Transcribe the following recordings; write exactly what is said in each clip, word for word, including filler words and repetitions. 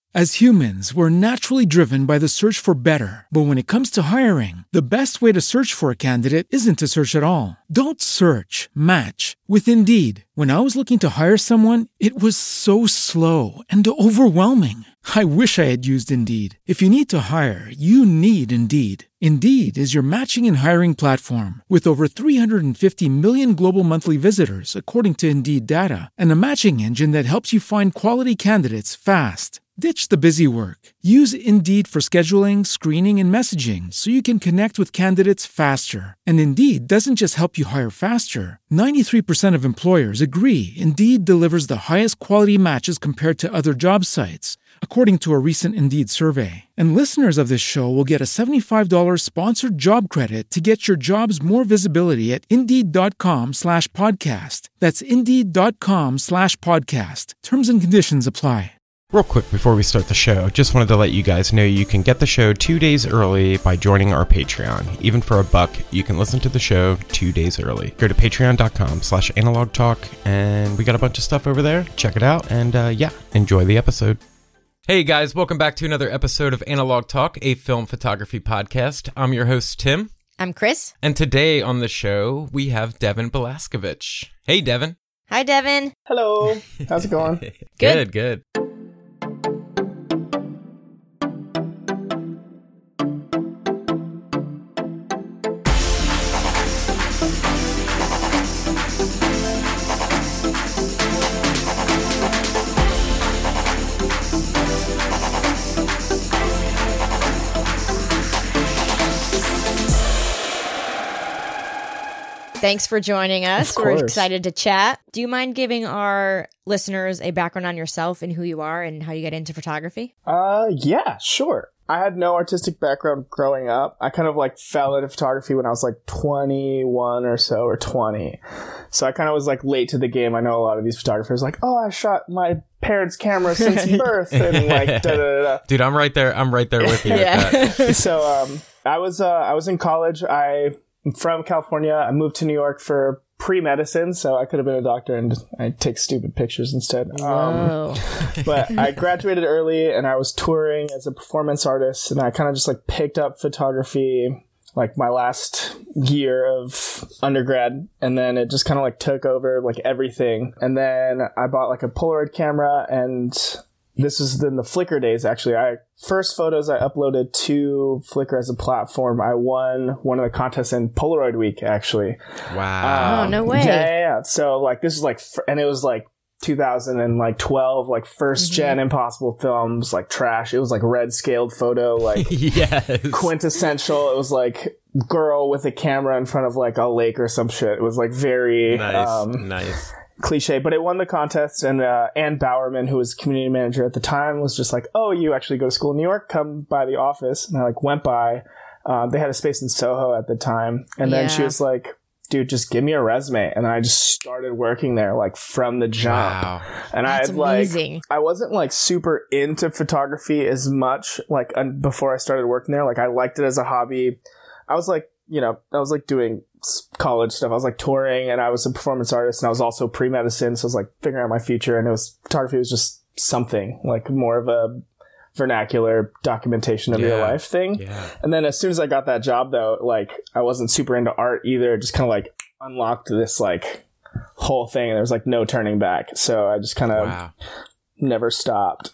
As humans, we're naturally driven by the search for better. But when it comes to hiring, the best way to search for a candidate isn't to search at all. Don't search, match with Indeed. When I was looking to hire someone, it was so slow and overwhelming. I wish I had used Indeed. If you need to hire, you need Indeed. Indeed is your matching and hiring platform with over three hundred fifty million global monthly visitors, according to Indeed data, and a matching engine that helps you find quality candidates fast. Ditch the busy work. Use Indeed for scheduling, screening, and messaging so you can connect with candidates faster. And Indeed doesn't just help you hire faster. ninety-three percent of employers agree Indeed delivers the highest quality matches compared to other job sites, according to a recent Indeed survey. And listeners of this show will get a seventy-five dollars sponsored job credit to get your jobs more visibility at Indeed.com slash podcast. That's Indeed.com slash podcast. Terms and conditions apply. Real quick before we start the show, just wanted to let you guys know you can get the show two days early by joining our Patreon. Even for a buck, you can listen to the show two days early. Go to patreon.com slash analog talk, and we got a bunch of stuff over there. Check it out, and uh, yeah, enjoy the episode. Hey guys, welcome back to another episode of Analog Talk, a film photography podcast. I'm your host, Tim. I'm Chris. And today on the show, we have Devin Belaskovich. Hey, Devin. Hi, Devin. Hello. How's it going? Good, good. Thanks for joining us. We're excited to chat. Do you mind giving our listeners a background on yourself and who you are and how you get into photography? Uh, yeah, sure. I had no artistic background growing up. I kind of like fell into photography when I was like twenty-one or so, or twenty. So I kind of was like late to the game. I know a lot of these photographers like, oh, I shot my parents' camera since birth, and like da da da da. Dude, I'm right there. I'm right there with you. Yeah. With that. So um, I was uh, I was in college. I I'm from California. I moved to New York for pre-medicine, so I could have been a doctor, and I take stupid pictures instead. Um, but I graduated early, and I was touring as a performance artist, and I kind of just like picked up photography like my last year of undergrad, and then it just kind of like took over like everything. And then I bought like a Polaroid camera, and this was in the Flickr days, actually. I first photos I uploaded to Flickr as a platform. I won one of the contests in Polaroid Week, actually. Wow. Um, oh, no way. Yeah, yeah, yeah. So like this is like, and it was like two thousand twelve, like first mm-hmm. gen Impossible films, like trash. It was like red scaled photo, like yes. quintessential. It was like girl with a camera in front of like a lake or some shit. It was like very nice, um, nice. cliche, but it won the contest, and uh, Ann Bowerman, who was community manager at the time, was just like, oh, you actually go to school in New York, come by the office. And I like went by. Uh, they had a space in Soho at the time, and then yeah. she was like, dude, just give me a resume. And I just started working there like from the jump. Wow. And That's I had like amazing. I wasn't like super into photography as much like un- before I started working there. Like I liked it as a hobby. I was like, you know, I was like doing college stuff. I was like touring, and I was a performance artist, and I was also pre-medicine. So I was like figuring out my future, and it was photography was just something like more of a vernacular documentation of yeah. real life thing. Yeah. And then as soon as I got that job though, like I wasn't super into art either. It just kind of like unlocked this like whole thing, and there was like no turning back. So I just kind of Wow. never stopped.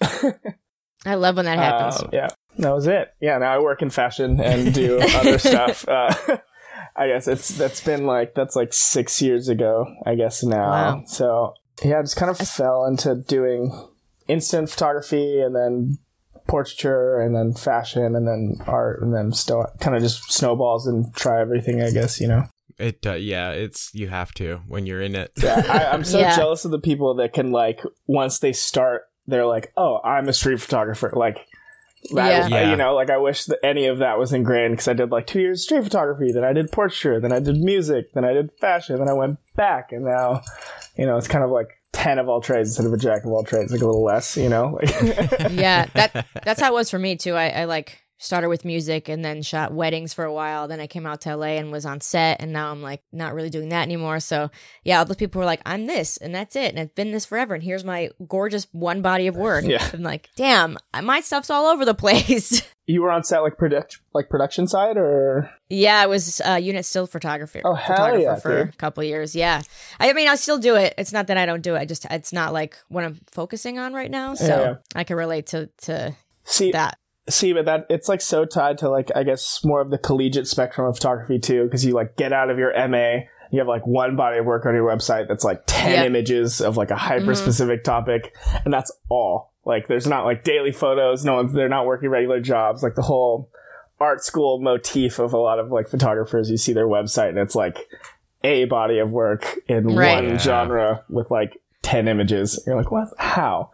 I love when that happens. Um, yeah, that was it. Yeah, now I work in fashion and do other stuff. Uh, I guess it's that's been like that's like six years ago, I guess now. Wow. So yeah, I just kind of fell into doing instant photography, and then portraiture, and then fashion, and then art, and then still kind of just snowballs and try everything, I guess, you know. It uh, yeah, it's you have to when you're in it. Yeah, I, I'm so Yeah. jealous of the people that can like once they start, they're like, oh, I'm a street photographer, like. That, Yeah. You know, like I wish that any of that was ingrained, because I did like two years of street photography, then I did portraiture, then I did music, then I did fashion, then I went back, and now, you know, it's kind of like ten of all trades instead of a jack of all trades, like a little less, you know. Like Yeah, that that's how it was for me too. I, I like started with music and then shot weddings for a while. Then I came out to L A and was on set, and now I'm like not really doing that anymore. So yeah, all those people were like, I'm this and that's it, and I've been this forever, and here's my gorgeous one body of work. Yeah. I'm like, damn, my stuff's all over the place. You were on set like product like production side, or yeah, I was uh, unit still photographer. Oh hell photographer yeah, for dude. a couple of years. Yeah, I mean, I still do it. It's not that I don't do it. I just it's not like what I'm focusing on right now. So Yeah, yeah. I can relate to to see that. See, but that it's like so tied to like I guess more of the collegiate spectrum of photography too, because you like get out of your M A, you have like one body of work on your website that's like ten Yep. images of like a hyper specific mm-hmm. topic, and that's all. Like there's not like daily photos. No one's they're not working regular jobs. Like the whole art school motif of a lot of like photographers, you see their website and it's like a body of work in Right. one Yeah. genre with like ten images. You're like, what? How?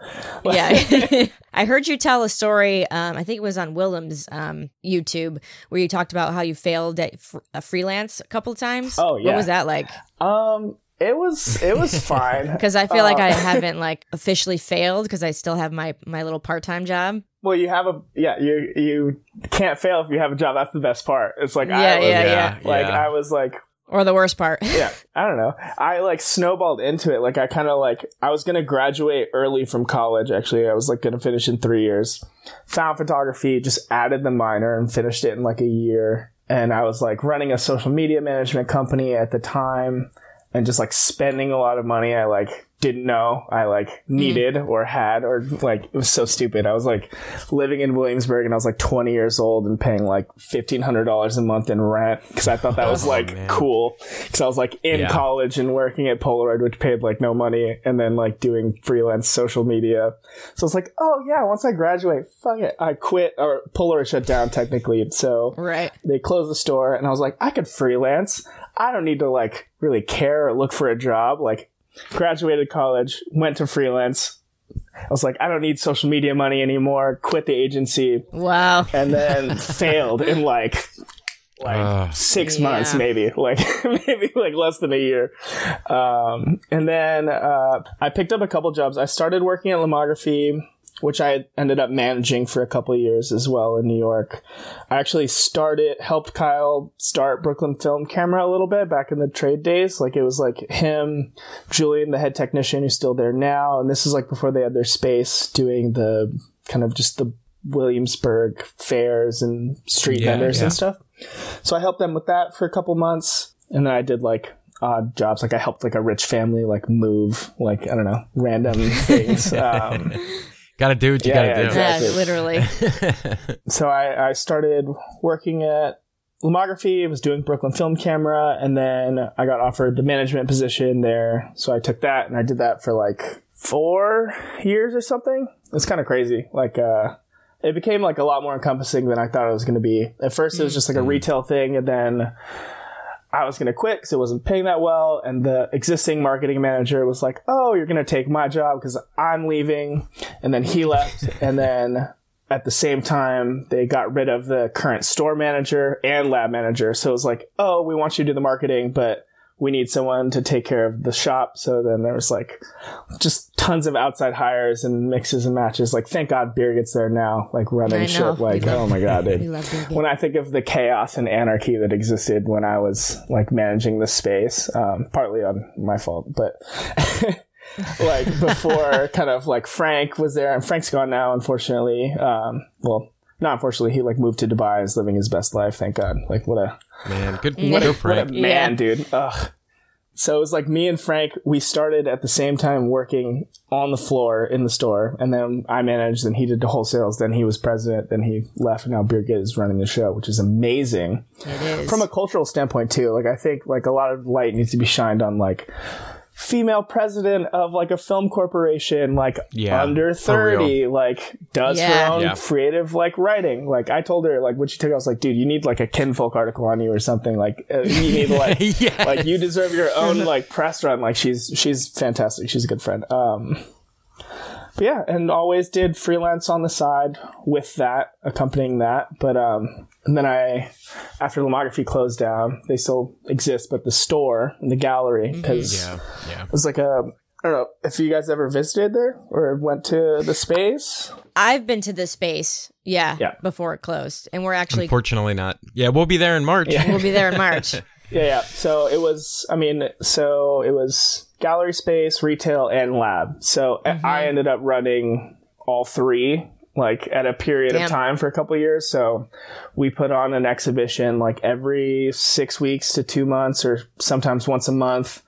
Yeah. I heard you tell a story, um, I think it was on Willem's um, YouTube, where you talked about how you failed at fr- a freelance a couple of times. Oh, yeah. What was that like? Um, it was it was fine. Because I feel uh, like I haven't like officially failed because I still have my, my little part-time job. Well, you have a yeah. You you can't fail if you have a job. That's the best part. It's like Yeah, I was, yeah, yeah. like yeah. I was like Or the worst part. yeah. I don't know. I like snowballed into it. Like I kind of like I was gonna graduate early from college. Actually, I was like gonna finish in three years. Found photography, just added the minor and finished it in like a year. And I was like running a social media management company at the time, and just like spending a lot of money I like didn't know I like needed mm. or had, or like it was so stupid. I was like living in Williamsburg and I was like twenty years old and paying like fifteen hundred dollars a month in rent because I thought that was like oh, cool, because I was like in yeah. college and working at Polaroid, which paid like no money, and then like doing freelance social media. So I was like, oh yeah, once I graduate, fuck it, I quit. Or Polaroid shut down technically, so Right. they closed the store, and I was like, I could freelance. I don't need to like really care or look for a job. Like graduated college, went to freelance. I was like, I don't need social media money anymore. Quit the agency. Wow. And then failed in like like uh, six yeah. months, maybe like maybe like less than a year. Um, and then uh, I picked up a couple jobs. I started working at Lomography, which I ended up managing for a couple of years as well in New York. I actually started, helped Kyle start Brooklyn Film Camera a little bit back in the trade days. Like it was like him, Julian, the head technician who's still there now. And this is like before they had their space doing the kind of just the Williamsburg fairs and street Yeah, vendors yeah. and stuff. So I helped them with that for a couple months. And then I did like odd jobs. Like I helped like a rich family like move, like, I don't know, random things. Um, Gotta do what you Yeah, gotta yeah, do. exactly. Yeah, literally. So I, I started working at Lomography, was doing Brooklyn Film Camera, and then I got offered the management position there. So I took that, and I did that for like four years or something. It's kind of crazy. Like, uh, it became like a lot more encompassing than I thought it was going to be. At first, it was just like a retail thing, and then I was going to quit because it wasn't paying that well. And the existing marketing manager was like, oh, you're going to take my job because I'm leaving. And then he left. And then at the same time, they got rid of the current store manager and lab manager. So it was like, oh, we want you to do the marketing, but we need someone to take care of the shop. So then there was like just tons of outside hires and mixes and matches. Like, thank God Birgit's there now, like running I know. shit. Like, We love- oh my God, dude. We love Birgit. When I think of the chaos and anarchy that existed when I was like managing the space, um, partly on my fault, but like before kind of like Frank was there, and Frank's gone now, unfortunately. Um, well, not unfortunately, he like moved to Dubai, is living his best life. Thank God. Like what a, Man, good Mm. what Go a what a Frank. man, Yeah. dude. Ugh. So it was like me and Frank, we started at the same time working on the floor in the store, and then I managed, and he did the wholesales, then he was president, then he left, and now Birgit is running the show, which is amazing. It is. From a cultural standpoint too. Like I think like a lot of light needs to be shined on like female president of like a film corporation, like Yeah, under for real. thirty, like does Yeah. her own Yeah. creative like writing. Like I told her like when she took it, I was like, dude, you need like a Kinfolk article on you or something. Like uh, you need like Yes. like you deserve your own like press run. Like she's she's fantastic. She's a good friend. Um, but yeah, and always did freelance on the side with that, accompanying that. But um, and then I, after Lomography closed down, they still exist, but the store and the gallery, because Yeah, yeah. it was like a I don't know if you guys ever visited there or went to the space. I've been to the space, yeah, yeah, before it closed, and we're actually unfortunately not. Yeah, we'll be there in March. Yeah. We'll be there in March. yeah, yeah. So it was. I mean, so it was gallery space, retail, and lab. So mm-hmm. I ended up running all three, like at a period Damn. of time for a couple of years. So we put on an exhibition like every six weeks to two months, or sometimes once a month.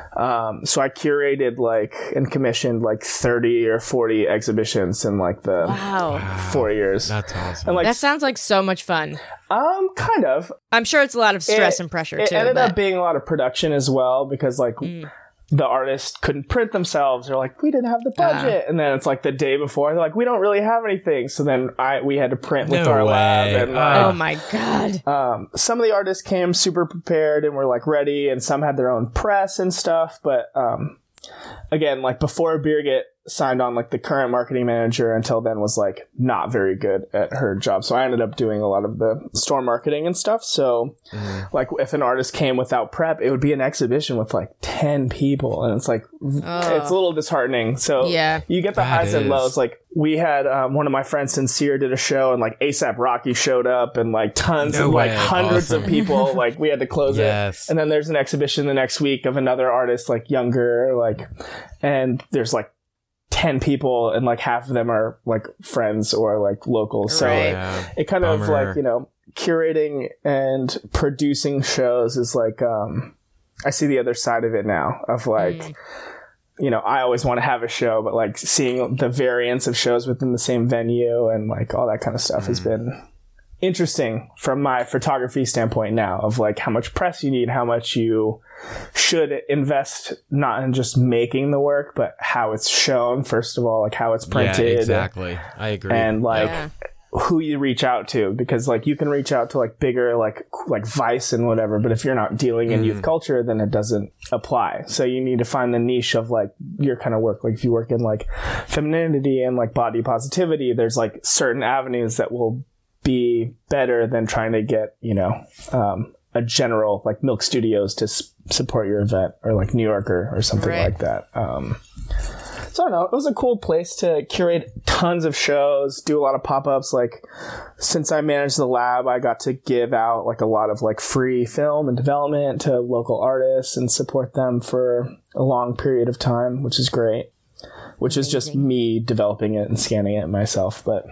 Um, so I curated like and commissioned like thirty or forty exhibitions in like the wow. four years. That's awesome. And, like, that sounds like so much fun. Um, kind of. I'm sure it's a lot of stress it, and pressure it too. It ended but... up being a lot of production as well because like mm. the artists couldn't print themselves. They're like, we didn't have the budget. Uh, and then it's like the day before, they're like, we don't really have anything. So then I we had to print with no our way. lab. And, uh, oh my God. Um, some of the artists came super prepared and were like ready, and some had their own press and stuff. But um, again, like before Birgit signed on, like the current marketing manager until then was like not very good at her job. So I ended up doing a lot of the store marketing and stuff. So mm. like if an artist came without prep, it would be an exhibition with like ten people. And it's like, oh. it's a little disheartening. So yeah. you get the that highs is. and lows. Like we had um, one of my friends, Sincere, did a show and like ASAP Rocky showed up and like tons no of way. like hundreds awesome. of people. Like we had to close yes. it. And then there's an exhibition the next week of another artist, like younger, like, and there's like ten people and like half of them are like friends or like locals. So right. yeah. it kind Bummer. of like, you know, curating and producing shows is like, um, I see the other side of it now of like, mm. you know, I always want to have a show, but like seeing the variance of shows within the same venue and like all that kind of stuff mm. has been interesting from my photography standpoint now of like how much press you need, how much you should invest not in just making the work, but how it's shown, first of all, like how it's printed. Yeah, exactly. I agree. And like yeah. who you reach out to, because like you can reach out to like bigger, like, like Vice and whatever, but if you're not dealing in mm. youth culture, then it doesn't apply. So you need to find the niche of like your kind of work. Like if you work in like femininity and like body positivity, there's like certain avenues that will be better than trying to get, you know, um, a general like Milk Studios to s- support your event, or like New Yorker or something right. like that. Um, so I don't know. It was a cool place to curate tons of shows, do a lot of pop-ups. Like since I managed the lab, I got to give out like a lot of like free film and development to local artists and support them for a long period of time, which is great. Which is just me developing it and scanning it myself. But,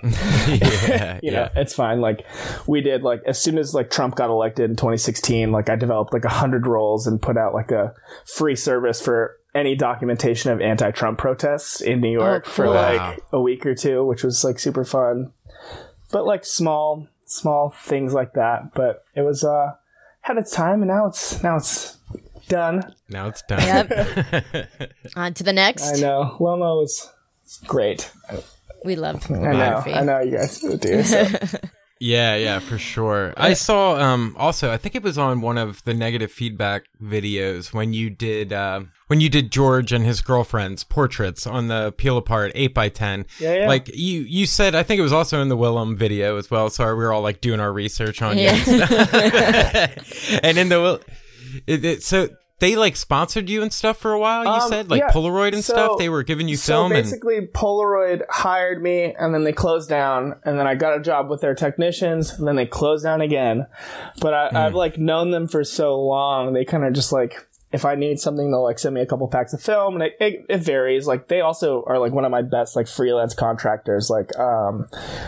yeah, you yeah. know, it's fine. Like we did, like, as soon as like Trump got elected in twenty sixteen, like I developed like a hundred rolls and put out like a free service for any documentation of anti-Trump protests in New York oh, cool. for like wow. a week or two, which was like super fun. But like small, small things like that. But it was, uh, had its time, and now it's, now it's, done. Now it's done. Yep. On to the next. I know. Lomo was great. We loved I know. I know you guys do. So. Yeah, yeah, for sure. I saw um also I think it was on one of the negative feedback videos when you did uh, when you did George and his girlfriend's portraits on the Peel Apart eight by ten. Yeah, yeah. Like you you said, I think it was also in the Willem video as well. Sorry, we were all like doing our research on yeah. you and stuff. And in the it, it, so they like sponsored you and stuff for a while, you um, said? Like yeah. Polaroid and so, stuff? They were giving you so film? So basically, and... Polaroid hired me, and then they closed down, and then I got a job with their technicians, and then they closed down again. But I, mm. I've, like, known them for so long, they kind of just, like, if I need something, they'll, like, send me a couple packs of film, and it, it, it varies. Like, they also are, like, one of my best, like, freelance contractors. Like, um...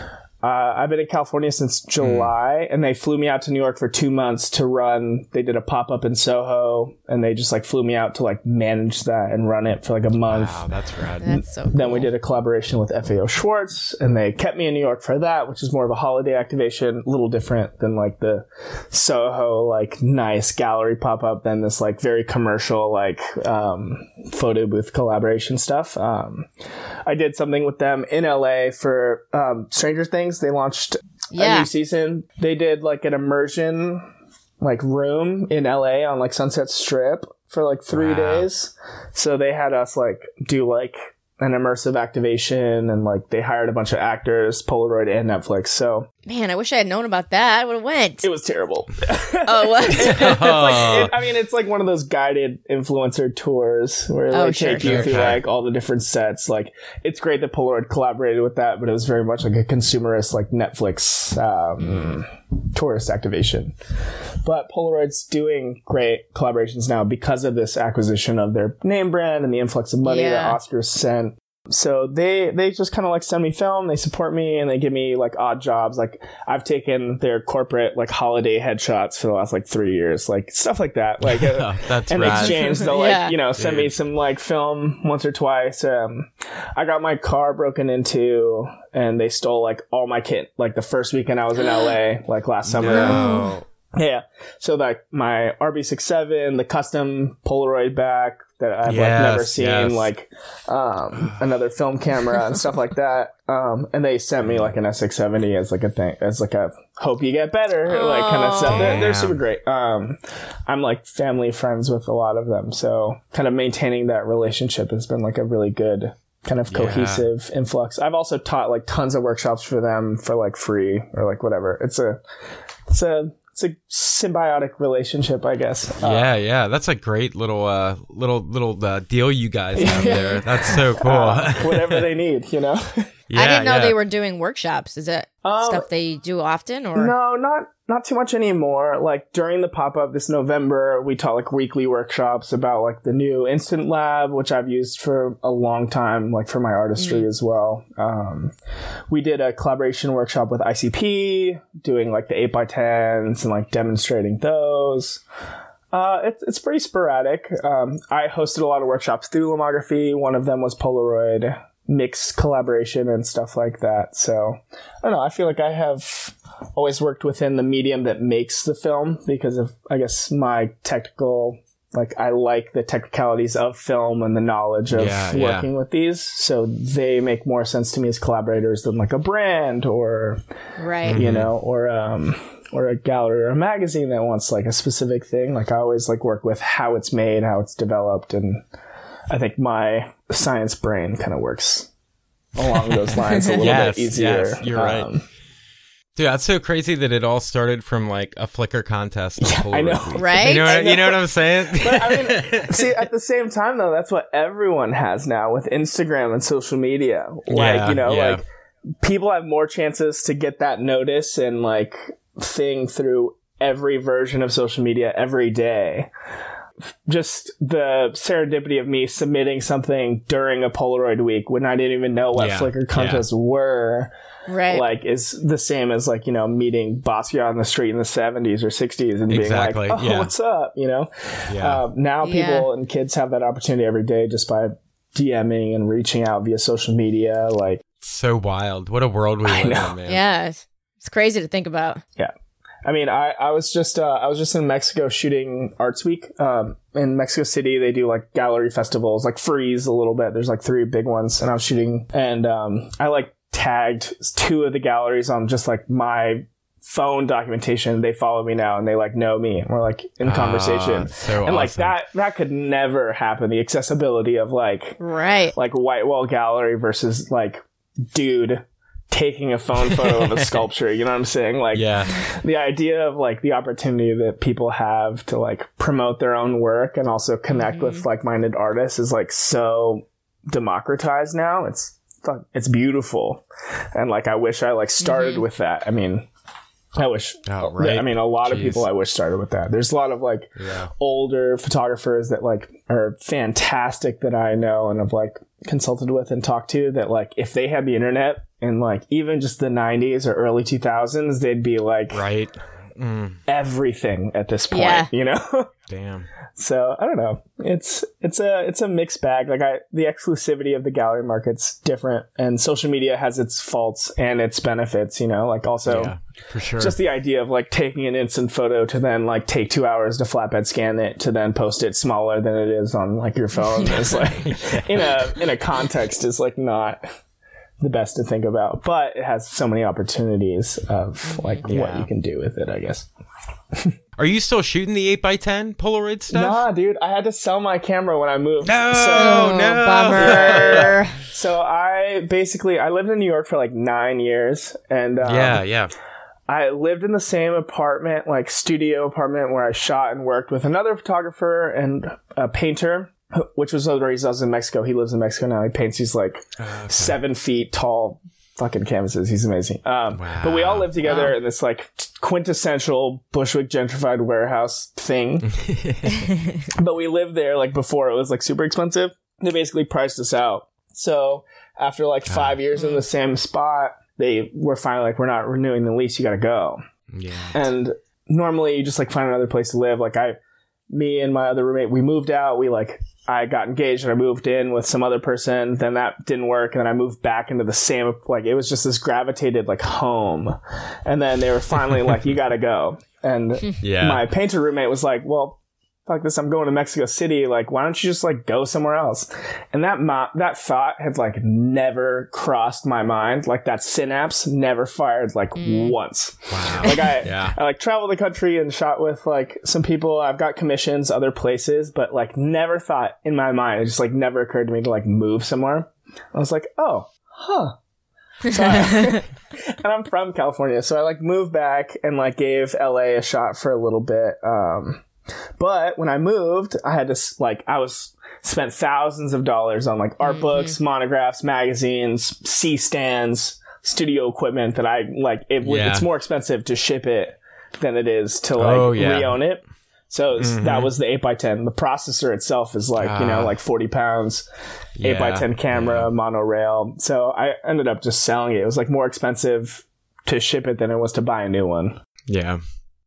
Uh, I've been in California since July, mm. and they flew me out to New York for two months to run. They did a pop-up in Soho, and they just like flew me out to like manage that and run it for like a month. Wow, that's rad. That's so cool. Then we did a collaboration with F A O Schwartz, and they kept me in New York for that, which is more of a holiday activation, a little different than like the Soho like nice gallery pop-up than this like very commercial like um, photo booth collaboration stuff. Um, I did something with them in L A for um, Stranger Things. They launched yeah. a new season. They did like an immersion like room in L A on like Sunset Strip for like three wow. days. So they had us like do like an immersive activation, and like they hired a bunch of actors, Polaroid and Netflix. So Man, I wish I had known about that. I would have went. It was terrible. Oh, what? it's like, it, I mean, it's like one of those guided influencer tours where they Oh, like, sure, take you sure, through sure. like all the different sets. Like, it's great that Polaroid collaborated with that, but it was very much like a consumerist, like Netflix um, tourist activation. But Polaroid's doing great collaborations now because of this acquisition of their name brand and the influx of money Yeah. that Oscars sent. So they they just kind of like send me film, they support me, and they give me like odd jobs. Like I've taken their corporate like holiday headshots for the last like three years, like stuff like that. Like uh, That's in rad. exchange, they'll like Yeah. you know send me Dude. some like film once or twice. Um, I got my car broken into, and they stole like all my kit. Like the first weekend I was in L A, like last summer. No. Yeah. So like my R B sixty-seven, the custom Polaroid back that I've like Yes, never seen, yes. like um, another film camera and stuff like that. Um, and they sent me like an S six seventy as like a thing, as like a hope you get better, like kind of stuff. They're, they're Damn. super great. Um, I'm like family friends with a lot of them. So kind of maintaining that relationship has been like a really good kind of Yeah. cohesive influx. I've also taught like tons of workshops for them for like free or like whatever. It's a, it's a, it's a symbiotic relationship, I guess. Uh, Yeah, yeah, that's a great little, uh, little, little uh, deal you guys have there. That's so cool. uh, whatever they need, you know? yeah, I didn't know yeah. they were doing workshops. Is it Um, stuff they do often, or No, not not too much anymore. Like during the pop-up this November, we taught like weekly workshops about like the new Instant Lab, which I've used for a long time, like for my artistry as well. Um, we did a collaboration workshop with I C P, doing like the eight by tens and like demonstrating those. Uh, it's it's pretty sporadic. Um, I hosted a lot of workshops through Lomography. One of them was Polaroid, mixed collaboration and stuff like that. So I don't know. I feel like I have always worked within the medium that makes the film because of, I guess, my technical, like I like the technicalities of film and the knowledge of Yeah, yeah. working with these. So they make more sense to me as collaborators than like a brand or, right? you know, or, um, or a gallery or a magazine that wants like a specific thing. Like I always like work with how it's made, how it's developed. And I think my science brain kind of works along those lines a little Yes, bit easier. yes, you're right. Um, Dude, that's so crazy that it all started from like a Flickr contest. on Yeah, I Polaroid know. Week. Right? You know, I what, you know. know what I'm saying? But I mean, see, at the same time though, that's what everyone has now with Instagram and social media. Like, Yeah, you know, yeah. like people have more chances to get that notice and like thing through every version of social media every day. Just the serendipity of me submitting something during a Polaroid week when I didn't even know what Yeah, Flickr contests were. Right. Like is the same as like, you know, meeting Basquiat on the street in the seventies or sixties and Exactly, being like, oh, yeah. what's up? You know, Yeah. um, now Yeah. people and kids have that opportunity every day just by DMing and reaching out via social media. Like, So wild. What a world we I live know. in, man. yeah, it's, it's crazy to think about. yeah. I mean, I, I was just uh, I was just in Mexico shooting Arts Week. Um, in Mexico City, they do like gallery festivals, like Freeze a little bit. There's like three big ones, and I was shooting, and um, I like tagged two of the galleries on just like my phone documentation. They follow me now, and they like know me, and we're like in Ah, conversation. so and like awesome. that that could never happen. The accessibility of like Right. like White Wall Gallery versus like dude taking a phone photo of a sculpture, you know what I'm saying? Like Yeah. the idea of like the opportunity that people have to like promote their own work and also connect with like-minded artists is like so democratized now. It's fuck- it's beautiful. And like I wish I like started with that. I mean, I wish Oh, right. I mean a lot of Jeez. people I wish started with that. There's a lot of like Yeah. older photographers that like are fantastic that I know and have like consulted with and talked to that like if they had the internet in like even just the nineties or early two thousands, they'd be like Right. Mm, everything at this point, Yeah. you know? damn. So I don't know. It's it's a it's a mixed bag. Like I the exclusivity of the gallery market's different, and social media has its faults and its benefits. You know, like also Yeah, for sure. just the idea of like taking an instant photo to then like take two hours to flatbed scan it to then post it smaller than it is on like your phone is like in a in a context is like not the best to think about, but it has so many opportunities of like what Yeah. you can do with it, I guess. Are you still shooting the eight by ten Polaroid stuff? Nah, dude, I had to sell my camera when I moved. No, So, Oh, no. bummer. so I basically I lived in New York for like nine years, and um, Yeah, yeah. I lived in the same apartment, like studio apartment, where I shot and worked with another photographer and a painter, which was one of the reasons I was in Mexico. He lives in Mexico now. He paints these like okay. seven feet tall fucking canvases. He's amazing. Um, wow. But we all lived together wow. in this like quintessential Bushwick gentrified warehouse thing. But we lived there like before it was like super expensive. They basically priced us out. So after like five years in the same spot, they were finally like, we're not renewing the lease. You got to go. Yeah. And normally you just like find another place to live. Like I, me and my other roommate, we moved out. We like, I got engaged and I moved in with some other person. Then that didn't work. And then I moved back into the same, like, it was just this gravitated like home. And then they were finally like, you got to go. And yeah. my painter roommate was like, well, fuck this, I'm going to Mexico City. Like, why don't you just like go somewhere else? And that mo- that thought had like never crossed my mind. Like that synapse never fired like mm. once. Wow. Like I, yeah. I like traveled the country and shot with like some people. I've got commissions other places, but like never thought in my mind. It just like never occurred to me to like move somewhere. I was like, oh, huh. So I, and I'm from California, so I like moved back and like gave L A a shot for a little bit. Um, But when I moved, I had to like, I was spent thousands of dollars on like art mm-hmm. books, monographs, magazines, C-stands, studio equipment that I like, it, yeah. it's more expensive to ship it than it is to like oh, yeah. re-own it. So mm-hmm. that was the eight by ten. The processor itself is like, uh, you know, like forty pounds, yeah. eight by ten camera, yeah. monorail. So I ended up just selling it. It was like more expensive to ship it than it was to buy a new one. Yeah.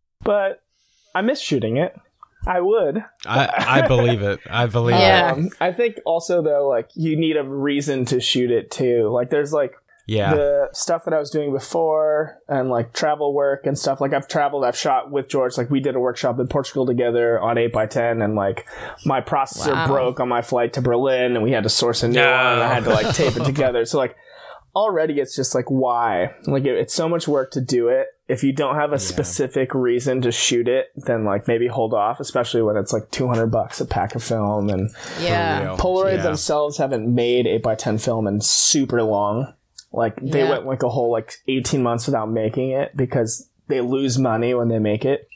But I miss shooting it. I would. I, I believe it. I believe yeah. it. Um, I think also, though, like, you need a reason to shoot it, too. Like, there's, like, yeah. the stuff that I was doing before and, like, travel work and stuff. Like, I've traveled, I've shot with George. Like, we did a workshop in Portugal together on eight by ten, and, like, my processor wow. broke on my flight to Berlin, and we had to source a new no. one, and I had to, like, tape it together. So, like, already it's just, like, why? Like, it, it's so much work to do it. If you don't have a yeah. specific reason to shoot it, then like maybe hold off, especially when it's like two hundred bucks a pack of film. And yeah. Polaroid yeah. themselves haven't made eight by ten film in super long. Like they yeah. went like a whole like eighteen months without making it because they lose money when they make it.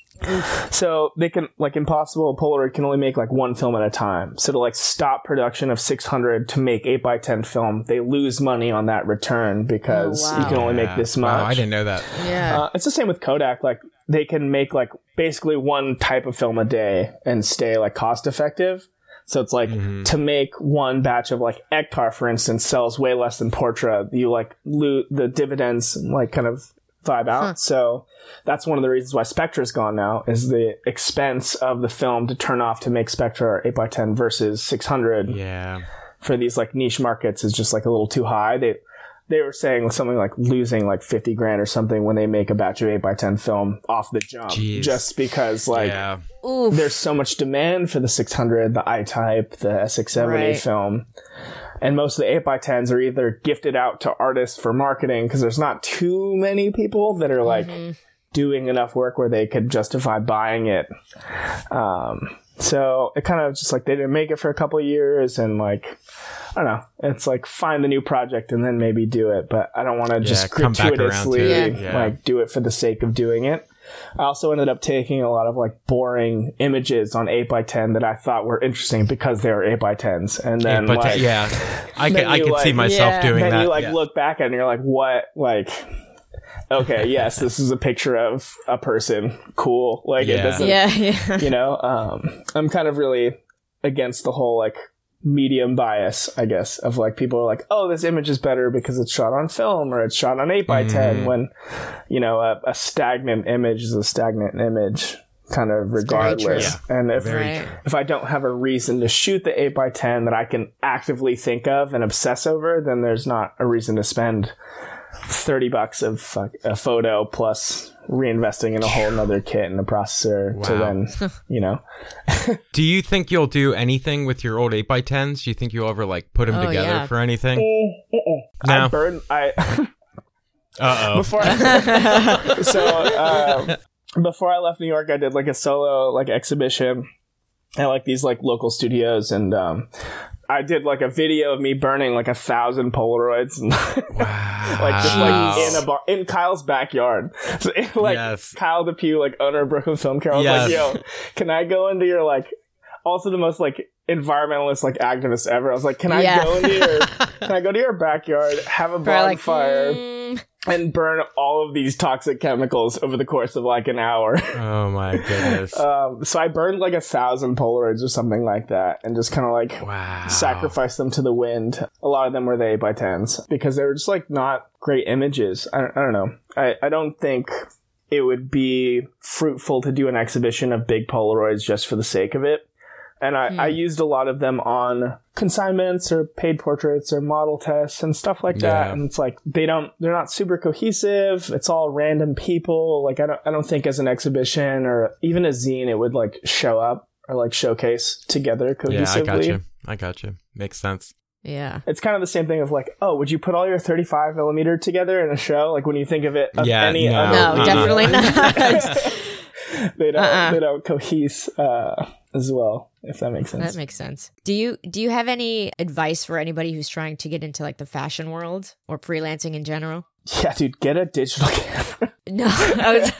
So they can, like Impossible, Polaroid can only make like one film at a time. So to like stop production of six hundred to make eight by ten film, they lose money on that return because oh, wow. you can only yeah. make this much. Wow, I didn't know that. Yeah. Uh, it's the same with Kodak. Like they can make like basically one type of film a day and stay like cost effective. So it's like mm-hmm. to make one batch of like Ektar, for instance, sells way less than Portra. You like lose the dividends, like kind of vibe out. Huh. So that's one of the reasons why Spectra's gone now, is the expense of the film to turn off to make Spectra eight by ten versus six hundred. Yeah. For these like niche markets is just like a little too high. They they were saying something like losing like fifty grand or something when they make a batch of eight by ten film off the jump. Jeez. Just because like yeah. there's so much demand for the six hundred, the I-Type, the S six seventy right. film. And most of the eight by tens are either gifted out to artists for marketing because there's not too many people that are like mm-hmm. doing enough work where they could justify buying it. Um, so it kind of just like they didn't make it for a couple of years and like, I don't know, it's like find the new project and then maybe do it. But I don't want to yeah, just gratuitously yeah. like do it for the sake of doing it. I also ended up taking a lot of like boring images on eight by ten that I thought were interesting because they were eight by tens. And then like, ten, yeah, I can, I can like, see myself yeah. doing then that. Then you like yeah. look back at it and you're like, what? Like, okay, yes, this is a picture of a person. Cool. Like yeah. it doesn't, yeah, yeah. you know, um, I'm kind of really against the whole like medium bias, I guess, of like people are like, oh, this image is better because it's shot on film or it's shot on eight by ten mm. when, you know, a, a stagnant image is a stagnant image kind of regardless. Yeah. And if right. if I don't have a reason to shoot the eight by ten that I can actively think of and obsess over, then there's not a reason to spend thirty bucks of a photo plus reinvesting in a whole nother kit and a processor wow. to then, you know. Do you think you'll do anything with your old eight by tens? Do you think you'll ever like put them oh, together yeah. for anything? Uh-uh. No. I burned, I... Uh-oh. Before I, so, um, before I left New York, I did like a solo like exhibition at like these like local studios, and um, I did like a video of me burning like a thousand Polaroids and Wow. like just like in a bar in Kyle's backyard. So it, like Yes. Kyle DePew, like owner of Brooklyn Film Care, I was Yes. like, yo, can I go into your like also the most like environmentalist like activist ever. I was like, can I Yeah. go into your can I go to your backyard, have a bonfire Like, mm, and burn all of these toxic chemicals over the course of like an hour? Oh my goodness. Um, so I burned like a thousand Polaroids or something like that and just kind of like Wow. sacrificed them to the wind. A lot of them were the eight by tens because they were just like not great images. I, I don't know. I, I don't think it would be fruitful to do an exhibition of big Polaroids just for the sake of it. And I, Hmm. I used a lot of them on consignments or paid portraits or model tests and stuff like that. Yeah. And it's like, they don't, they're not super cohesive. It's all random people. Like, I don't, I don't think as an exhibition or even a zine, it would like show up or like showcase together cohesively. Yeah, I got you. I got you. Makes sense. yeah. It's kind of the same thing of like, oh, would you put all your thirty-five millimeter together in a show? Like when you think of it, of Yeah, any no. other, No, Uh-uh. definitely not. they don't, Uh-uh. they don't cohese uh, as well, if that makes sense. That makes sense. Do you do you have any advice for anybody who's trying to get into like the fashion world or freelancing in general? Yeah, dude, get a digital camera. No, I was.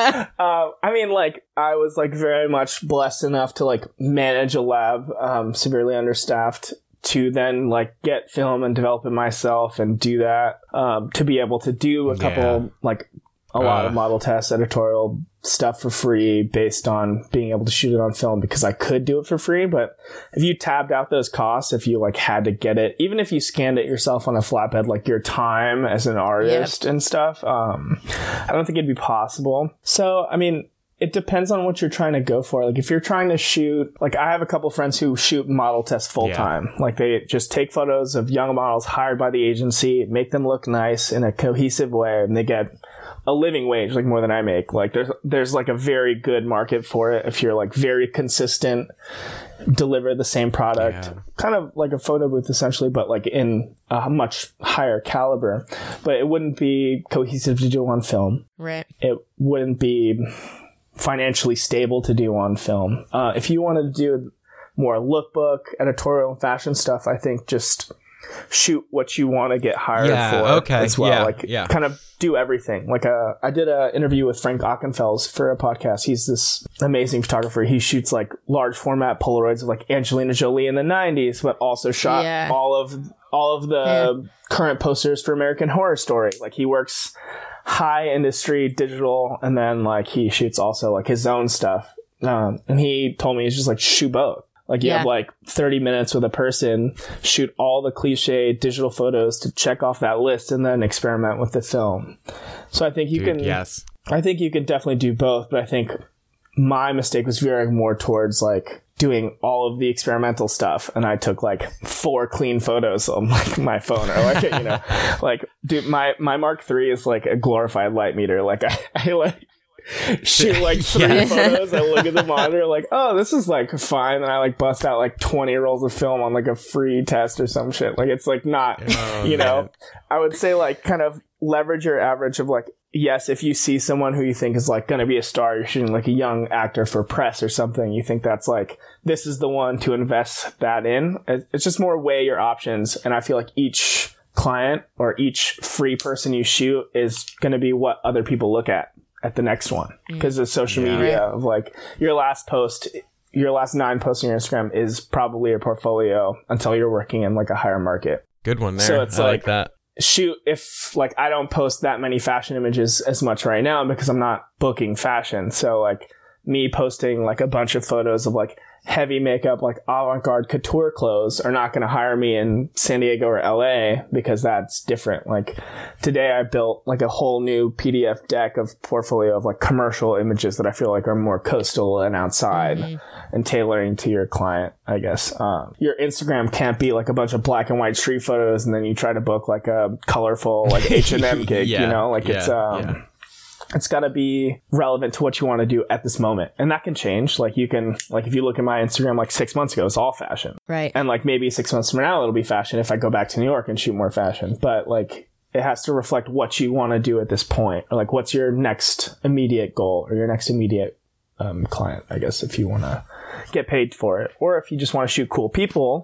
uh, I mean, like, I was like very much blessed enough to like manage a lab, um, severely understaffed, to then like get film and develop it myself and do that, um, to be able to do a couple Yeah. like a lot Uh. of model tests, editorial stuff for free based on being able to shoot it on film because I could do it for free. But if you tabbed out those costs, if you like had to get it, even if you scanned it yourself on a flatbed, like your time as an artist and stuff, um, I don't think it'd be possible. So, I mean, it depends on what you're trying to go for. Like if you're trying to shoot, like I have a couple friends who shoot model tests full time. Yeah. Like they just take photos of young models hired by the agency, make them look nice in a cohesive way, and they get a living wage, like more than I make. Like there's there's like a very good market for it if you're like very consistent, deliver the same product, yeah. kind of like a photo booth essentially, but like in a much higher caliber. But it wouldn't be cohesive to do on film. Right. It wouldn't be financially stable to do on film. Uh, if you wanted to do more lookbook, editorial, and fashion stuff, I think just shoot what you want to get hired yeah, for okay. as well. Yeah, like yeah. kind of do everything. Like uh, I did an interview with Frank Ockenfels for a podcast. He's this amazing photographer. He shoots like large format Polaroids of like Angelina Jolie in the nineties, but also shot yeah. all of all of the yeah. current posters for American Horror Story. Like he works high industry digital, and then like he shoots also like his own stuff. Um, and he told me he's just like shoot both. Like you yeah. have like thirty minutes with a person, shoot all the cliche digital photos to check off that list, and then experiment with the film. So I think you Dude, can, yes, I think you can definitely do both. But I think my mistake was veering more towards like doing all of the experimental stuff, and I took like four clean photos on like my phone, or like you know, like dude, my my Mark three is like a glorified light meter. Like I, I like. shoot like three yeah. photos and look at the monitor like, oh, this is like fine, and I like bust out like twenty rolls of film on like a free test or some shit. Like it's like not oh, you know man. I would say like kind of leverage your average of like, yes, if you see someone who you think is like gonna be a star, you're shooting like a young actor for press or something, you think that's like this is the one to invest that in. It's just more weigh your options, and I feel like each client or each free person you shoot is gonna be what other people look at at the next one, because of social yeah. media of like your last post, your last nine posts on your Instagram is probably your portfolio until you're working in like a higher market. Good one there. So it's I like, like that. Shoot, if like I don't post that many fashion images as much right now because I'm not booking fashion. So like me posting like a bunch of photos of like heavy makeup, like avant-garde couture clothes are not going to hire me in San Diego or L A because that's different. Like today I built like a whole new P D F deck of portfolio of like commercial images that I feel like are more coastal and outside mm-hmm. and tailoring to your client, I guess. Um, your Instagram can't be like a bunch of black and white street photos and then you try to book like a colorful like H and M gig, yeah, you know, like yeah, it's, um, yeah. It's got to be relevant to what you want to do at this moment. And that can change. Like you can, like if you look at my Instagram like six months ago, it's all fashion. Right. And like maybe six months from now, it'll be fashion if I go back to New York and shoot more fashion. But like it has to reflect what you want to do at this point. Or like what's your next immediate goal or your next immediate um, client, I guess, if you want to get paid for it. Or if you just want to shoot cool people,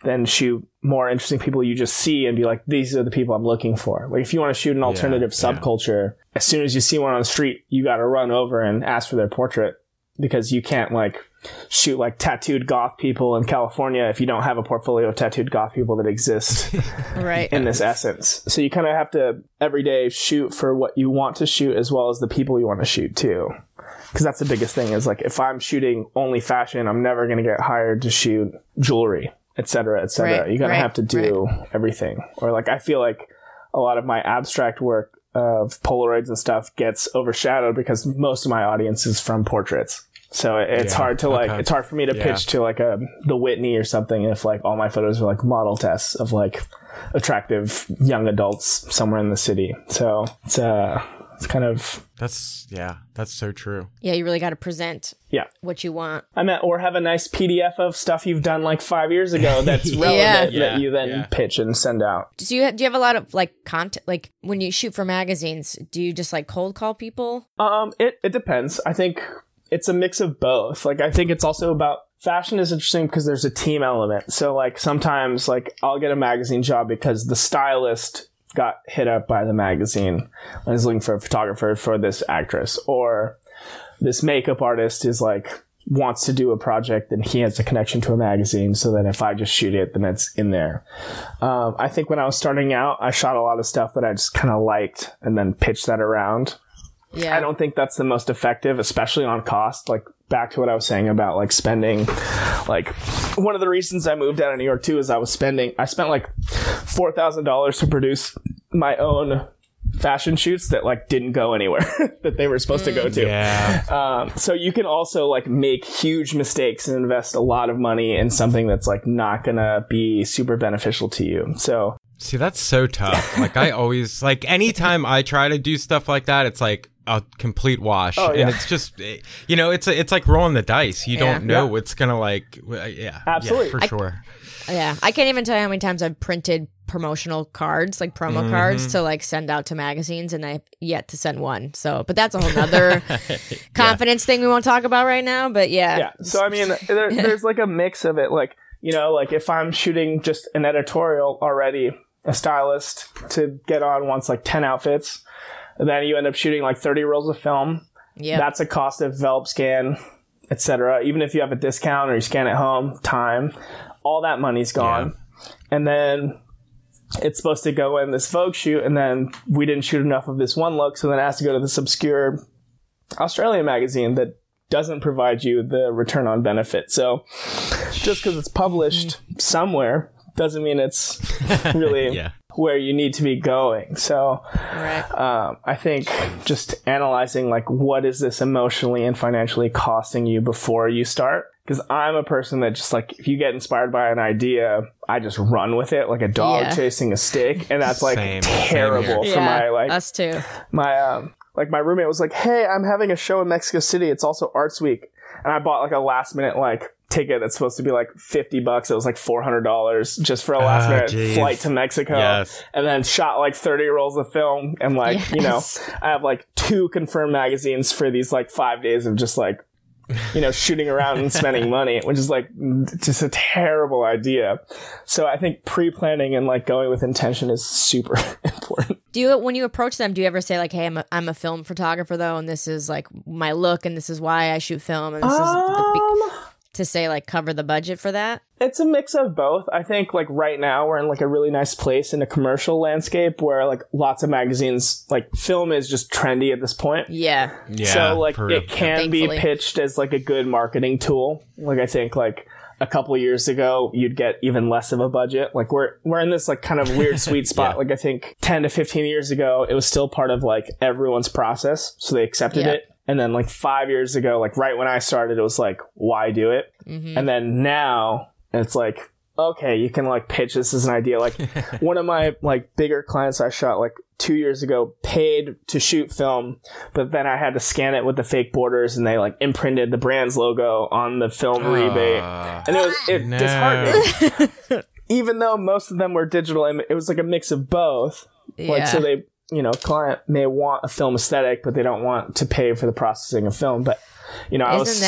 then shoot more interesting people you just see and be like, these are the people I'm looking for. Like, if you want to shoot an alternative yeah, subculture, yeah. as soon as you see one on the street, you got to run over and ask for their portrait, because you can't like shoot like tattooed goth people in California if you don't have a portfolio of tattooed goth people that exist right. in this essence. So you kind of have to every day shoot for what you want to shoot as well as the people you want to shoot too. Because that's the biggest thing is like, if I'm shooting only fashion, I'm never going to get hired to shoot jewelry, et cetera, et cetera. Right, you got to right, have to do right. everything. Or like, I feel like a lot of my abstract work of Polaroids and stuff gets overshadowed because most of my audience is from portraits. So it's yeah, hard to like, okay. it's hard for me to yeah. pitch to like a, the Whitney or something if like all my photos are like model tests of like attractive young adults somewhere in the city. So it's, uh, it's kind of... That's, yeah, that's so true. Yeah, you really got to present yeah. what you want. I meant, or have a nice P D F of stuff you've done like five years ago that's relevant yeah. that yeah. you then yeah. pitch and send out. Do you, have, do you have a lot of like content, like when you shoot for magazines, do you just like cold call people? Um, It, it depends. I think it's a mix of both. Like, I think it's also about... Fashion is interesting because there's a team element. So like sometimes like I'll get a magazine job because the stylist got hit up by the magazine and is looking for a photographer for this actress, or this makeup artist is like wants to do a project and he has a connection to a magazine, so that if I just shoot it, then it's in there. Um, I think when I was starting out, I shot a lot of stuff that I just kind of liked and then pitched that around. Yeah. I don't think that's the most effective, especially on cost. Like, back to what I was saying about like spending, like one of the reasons I moved out of New York too is I was spending, I spent like four thousand dollars to produce my own fashion shoots that like didn't go anywhere that they were supposed mm. to go to. Yeah. Um, so you can also like make huge mistakes and invest a lot of money in something that's like not gonna be super beneficial to you. So see, that's so tough. Like I always, like anytime I try to do stuff like that, it's like a complete wash. Oh, yeah. And it's just, you know, it's it's like rolling the dice. You yeah. don't know yeah. what's gonna like, yeah. Absolutely. Yeah, for I, sure. Yeah. I can't even tell you how many times I've printed promotional cards, like promo mm-hmm. cards to like send out to magazines, and I've yet to send one. So, but that's a whole nother confidence yeah. thing we won't talk about right now. But yeah. Yeah. So, I mean, there, there's like a mix of it. Like, you know, like if I'm shooting just an editorial already, a stylist to get on wants like ten outfits. And then you end up shooting like thirty rolls of film. Yeah, that's a cost of Velp scan, et cetera. Even if you have a discount or you scan at home, time, all that money's gone. Yeah. And then it's supposed to go in this Vogue shoot, and then we didn't shoot enough of this one look, so then it has to go to this obscure Australian magazine that doesn't provide you the return on benefit. So just because it's published somewhere doesn't mean it's really... yeah. where you need to be going. So right. um, I think just analyzing like, what is this emotionally and financially costing you before you start? Because I'm a person that just like, if you get inspired by an idea, I just run with it like a dog yeah. chasing a stick. And that's like same, terrible same for yeah, my like, us too. My, um, like my roommate was like, hey, I'm having a show in Mexico City. It's also Arts Week. And I bought like a last minute like ticket that's supposed to be like fifty bucks. It was like four hundred dollars just for a last minute oh, flight to Mexico. Yes. And then shot like thirty rolls of film. And like, yes. you know, I have like two confirmed magazines for these like five days of just like, you know, shooting around and spending money, which is like just a terrible idea. So I think pre-planning and like going with intention is super important. Do you, when you approach them, do you ever say like, hey, I'm a, I'm a film photographer though, and this is like my look, and this is why I shoot film, and this um, is the be- to say like cover the budget for that? It's a mix of both. I think like right now we're in like a really nice place in a commercial landscape where like lots of magazines, like film is just trendy at this point. Yeah. Yeah. So like it can Thankfully. be pitched as like a good marketing tool. Like I think like a couple of years ago you'd get even less of a budget. Like we're we're in this like kind of weird sweet spot. yeah. Like I think ten to fifteen years ago it was still part of like everyone's process, so they accepted yeah. it. And then like five years ago, like right when I started, it was like, why do it? Mm-hmm. And then now it's like, okay, you can like pitch this as an idea. Like one of my like bigger clients I shot like two years ago paid to shoot film, but then I had to scan it with the fake borders, and they like imprinted the brand's logo on the film uh, rebate. And it was it no. disheartening. Even though most of them were digital, it was like a mix of both. Yeah. Like so they, you know, client may want a film aesthetic, but they don't want to pay for the processing of film. But, you know, I Isn't was... that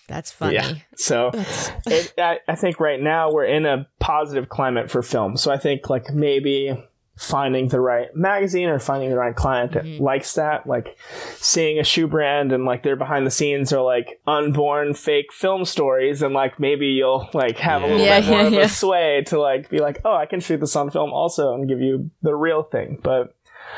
That's funny. Yeah. So it, I, I think right now we're in a positive climate for film. So I think like maybe finding the right magazine or finding the right client that mm-hmm. likes that, like seeing a shoe brand and like they're behind the scenes or like unborn fake film stories, and like maybe you'll like have yeah. a little yeah, bit more yeah, of yeah. a sway to like be like, oh, I can shoot this on film also and give you the real thing. But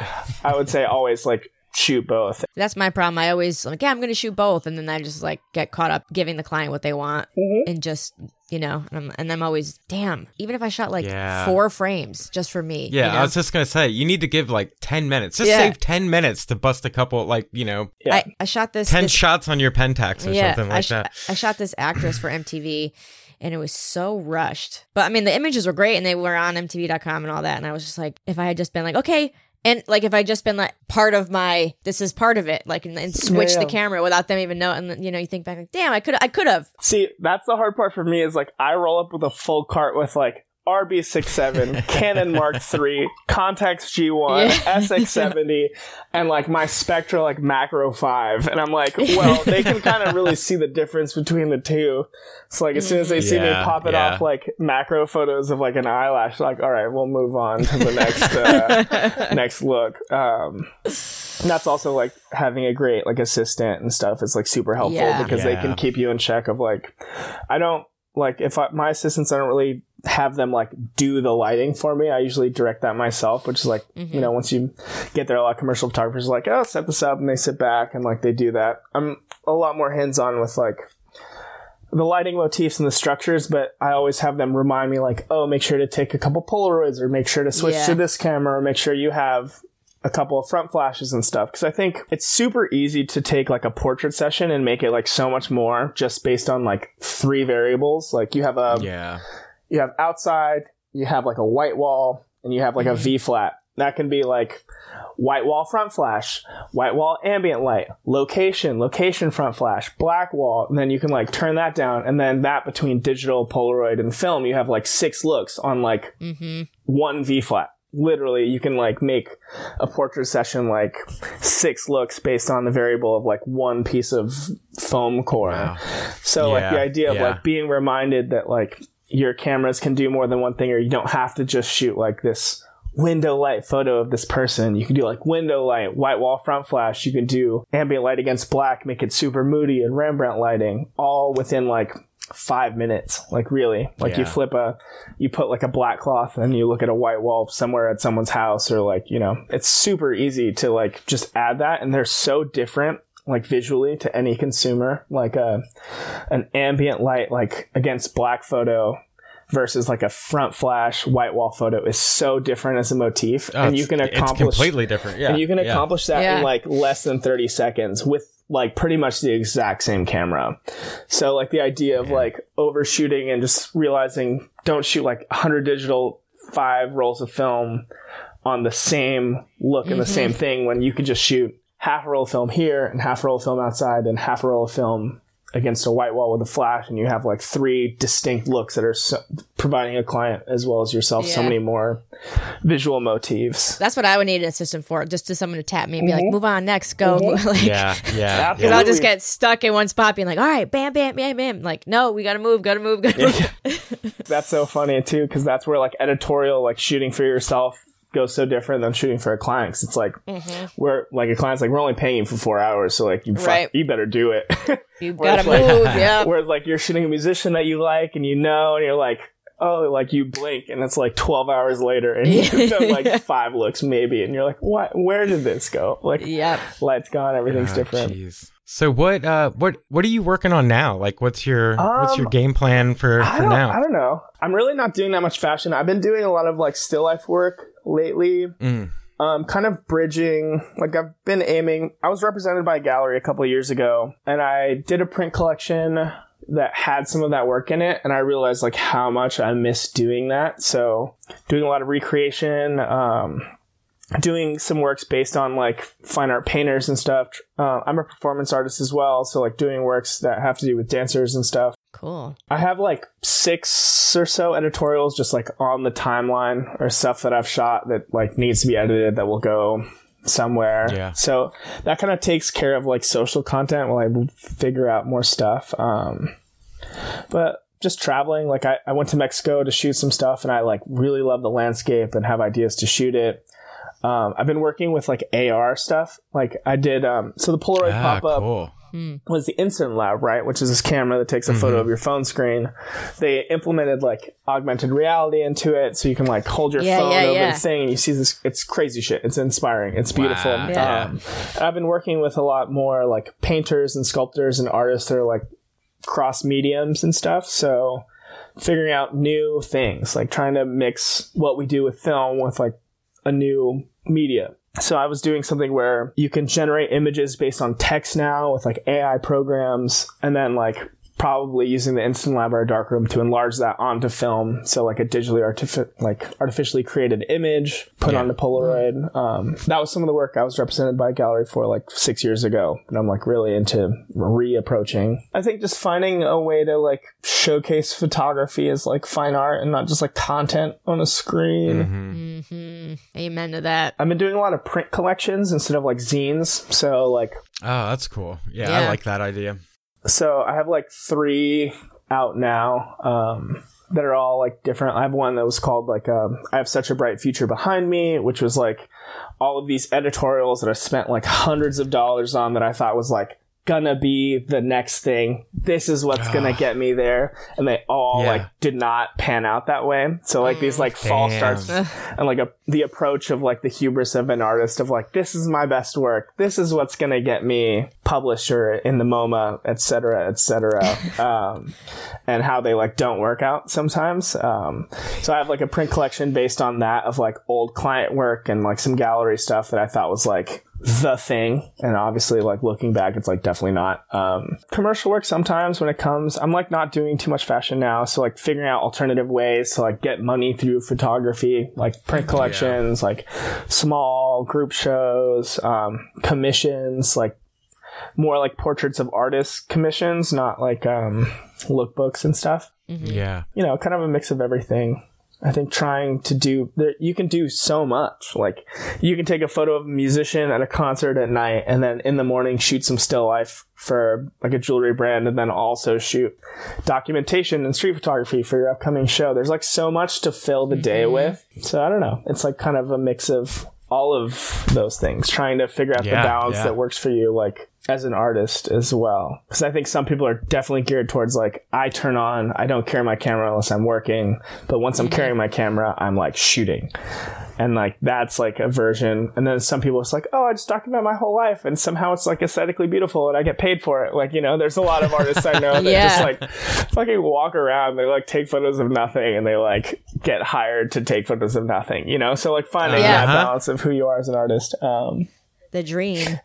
I would say always like shoot both. That's my problem. I always like, yeah, I'm going to shoot both. And then I just like get caught up giving the client what they want mm-hmm. and just, you know, and I'm, and I'm always, damn, even if I shot like yeah. four frames just for me. Yeah, you know? I was just going to say, you need to give like ten minutes. Just yeah. save ten minutes to bust a couple, like, you know, yeah. I, I shot this. ten this, shots on your Pentax or yeah, something like I sh- that. I shot this actress for M T V. And it was so rushed. But I mean, the images were great and they were on M T V dot com and all that. And I was just like, if I had just been like, okay. And like, if I just been like part of my, this is part of it, like, and, and switch yeah, yeah. the camera without them even knowing, and you know, you think back like, damn, I could, I could have. See, that's the hard part for me is like, I roll up with a full cart with like R B sixty-seven, Canon Mark three, Contax G one, yeah. S X seventy, and like my Spectra like Macro five. And I'm like, well, they can kind of really see the difference between the two. So like as soon as they see yeah, me pop it yeah. off like macro photos of like an eyelash, like, all right, we'll move on to the next uh, next look. Um, and that's also like having a great like assistant and stuff is like super helpful yeah. because yeah. they can keep you in check of like, I don't like if I, my assistants, I don't really have them like do the lighting for me. I usually direct that myself, which is like, mm-hmm. you know, once you get there, a lot of commercial photographers are like, oh, set this up, and they sit back and like they do that. I'm a lot more hands-on with like the lighting motifs and the structures, but I always have them remind me like, oh, make sure to take a couple Polaroids or make sure to switch yeah. to this camera or make sure you have a couple of front flashes and stuff. Because I think it's super easy to take like a portrait session and make it like so much more just based on like three variables. Like you have a, yeah. you have outside, you have like a white wall, and you have like a V flat. That can be like white wall front flash, white wall ambient light, location, location front flash, black wall, and then you can like turn that down, and then that between digital, Polaroid, and film, you have like six looks on like mm-hmm. one V flat. Literally, you can like make a portrait session like six looks based on the variable of like one piece of foam core. Wow. So yeah, like the idea of yeah. like being reminded that like your cameras can do more than one thing, or you don't have to just shoot like this window light photo of this person. You can do like window light, white wall front flash. You can do ambient light against black, make it super moody, and Rembrandt lighting, all within like five minutes. Like really, like yeah. you flip a, you put like a black cloth and you look at a white wall somewhere at someone's house, or like, you know, it's super easy to like just add that. And they're so different like visually to any consumer. Like a, an ambient light like against black photo versus like a front flash white wall photo is so different as a motif. Oh, and you can accomplish it's completely different. Yeah. And you can yeah. accomplish that yeah. in like less than thirty seconds with like pretty much the exact same camera. So like the idea of yeah. like overshooting and just realizing don't shoot like one hundred digital five rolls of film on the same look mm-hmm. and the same thing, when you could just shoot half a roll of film here and half a roll of film outside and half a roll of film against a white wall with a flash, and you have like three distinct looks that are so, providing a client as well as yourself yeah. so many more visual motifs. That's what I would need an assistant for, just to someone to tap me and be mm-hmm. like, move on, next, go. Mm-hmm. like, yeah, yeah. Because I'll just get stuck in one spot being like, all right, bam, bam, bam, bam. Like, no, we gotta move, gotta move, gotta move. Yeah. That's so funny too, because that's where like editorial, like shooting for yourself, goes so different than shooting for a client. Cause it's like mm-hmm. we're like a client's like, we're only paying you for four hours, so like you right. fuck, you better do it. You gotta like, move, yeah. Whereas like you're shooting a musician that you like and you know, and you're like, oh, like you blink and it's like twelve hours later and you've done like five looks maybe, and you're like, what? Where did this go? Like, yep. lights gone, everything's oh, different. Geez. So what? Uh, what? What are you working on now? Like, what's your um, what's your game plan for, I for don't, now? I don't know. I'm really not doing that much fashion. I've been doing a lot of like still life work lately. Mm. Um, kind of bridging, like I've been aiming, I was represented by a gallery a couple of years ago, and I did a print collection that had some of that work in it, and I realized like how much I miss doing that. So doing a lot of recreation, um, doing some works based on like fine art painters and stuff. Uh, I'm a performance artist as well, so like doing works that have to do with dancers and stuff. Cool. I have like six or so editorials just like on the timeline, or stuff that I've shot that like needs to be edited that will go somewhere. Yeah. So that kind of takes care of like social content while I figure out more stuff. Um, but just traveling, like I, I went to Mexico to shoot some stuff, and I like really love the landscape and have ideas to shoot it. Um, I've been working with like A R stuff. Like I did, um, so the Polaroid ah, pop-up cool. was the Instant Lab, right? Which is this camera that takes a mm-hmm. photo of your phone screen. They implemented like augmented reality into it, so you can like hold your yeah, phone yeah, over yeah. the thing and you see this. It's crazy shit. It's inspiring. It's beautiful. Wow. Yeah. Um, and I've been working with a lot more like painters and sculptors and artists that are like cross mediums and stuff. So figuring out new things, like trying to mix what we do with film with like a new media. So I was doing something where you can generate images based on text now with like A I programs, and then like probably using the Instant Lab or Darkroom to enlarge that onto film. So like a digitally artific- like artificially created image put yeah. onto Polaroid. Um, that was some of the work I was represented by a gallery for like six years ago. And I'm like really into reapproaching. I think just finding a way to like showcase photography as like fine art and not just like content on a screen. Mm-hmm. Mm-hmm. Amen to that. I've been doing a lot of print collections instead of like zines. So like, oh, that's cool. Yeah, Yeah. I like that idea. So I have like three out now um, that are all like different. I have one that was called like um, I Have Such a Bright Future Behind Me, which was like all of these editorials that I spent like hundreds of dollars on that I thought was like gonna be the next thing. This is what's gonna get me there. And they all Yeah. like did not pan out that way. So like these like false Damn. starts and like a, the approach of like the hubris of an artist of like, this is my best work. This is what's gonna get me published or in the MoMA, et cetera, et cetera. um, and how they like don't work out sometimes. Um, so I have like a print collection based on that of like old client work and like some gallery stuff that I thought was like the thing. And obviously like looking back, it's like definitely not. Um, commercial work sometimes when it comes, I'm like not doing too much fashion now. So like figuring out alternative ways to like get money through photography, like print collections, yeah. like small group shows, um, commissions, like more like portraits of artists commissions, not like um, lookbooks and stuff. Mm-hmm. Yeah. You know, kind of a mix of everything. I think trying to do, there, you can do so much. Like, you can take a photo of a musician at a concert at night and then in the morning shoot some still life for like a jewelry brand and then also shoot documentation and street photography for your upcoming show. There's like so much to fill the day Mm-hmm. with. So I don't know. It's like kind of a mix of all of those things, trying to figure out Yeah, the balance yeah. that works for you, like as an artist as well. Because I think some people are definitely geared towards like, I turn on, I don't carry my camera unless I'm working, but once I'm carrying my camera, I'm like shooting. And like, that's like a version. And then some people it's like, oh, I just document my whole life and somehow it's like aesthetically beautiful and I get paid for it. Like, you know, there's a lot of artists I know that Yeah. just like fucking walk around. They like take photos of nothing and they like get hired to take photos of nothing, you know? So like finding Yeah. that balance of who you are as an artist. Um, The dream.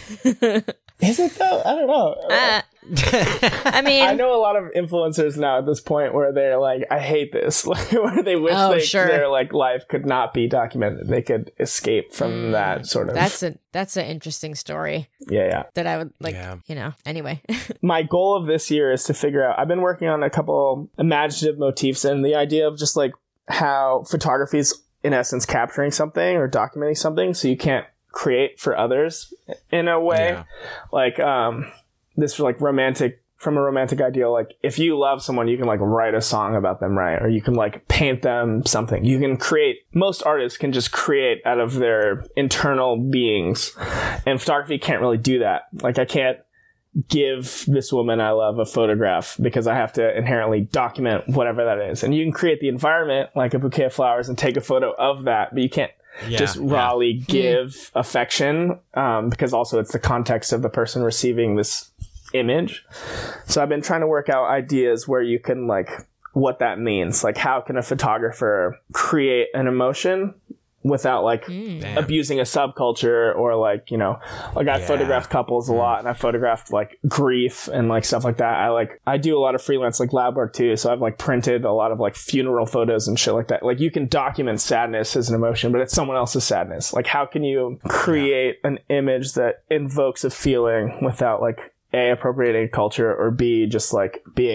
is it though? I don't know. Uh, I mean, I know a lot of influencers now at this point where they're like, I hate this. Like, where they wish Oh, they, sure. their like life could not be documented. They could escape from Mm, that sort of. that's a that's an interesting story yeah, yeah. that I would like. Yeah. You know. Anyway. My goal of this year is to figure out. I've been working on a couple imaginative motifs, and the idea of just like how photography is in essence capturing something or documenting something, so you can't create for others in a way. Yeah. Like um, this like romantic. From a romantic ideal, like if you love someone, you can like write a song about them, right? Or you can like paint them something. You can create, most artists can just create out of their internal beings. And photography can't really do that. Like I can't give this woman I love a photograph because I have to inherently document whatever that is. And you can create the environment like a bouquet of flowers and take a photo of that, but you can't Yeah, just yeah. rawly give affection um, because also it's the context of the person receiving this image. So I've been trying to work out ideas where you can like what that means. Like how can a photographer create an emotion without like Damn. abusing a subculture or like, you know, like I've Yeah. photographed couples a lot and I've photographed like grief and like stuff like that. I like, I do a lot of freelance like lab work too. So I've like printed a lot of like funeral photos and shit like that. Like you can document sadness as an emotion, but it's someone else's sadness. Like how can you create an image that invokes a feeling without like A, appropriating culture or B, just like being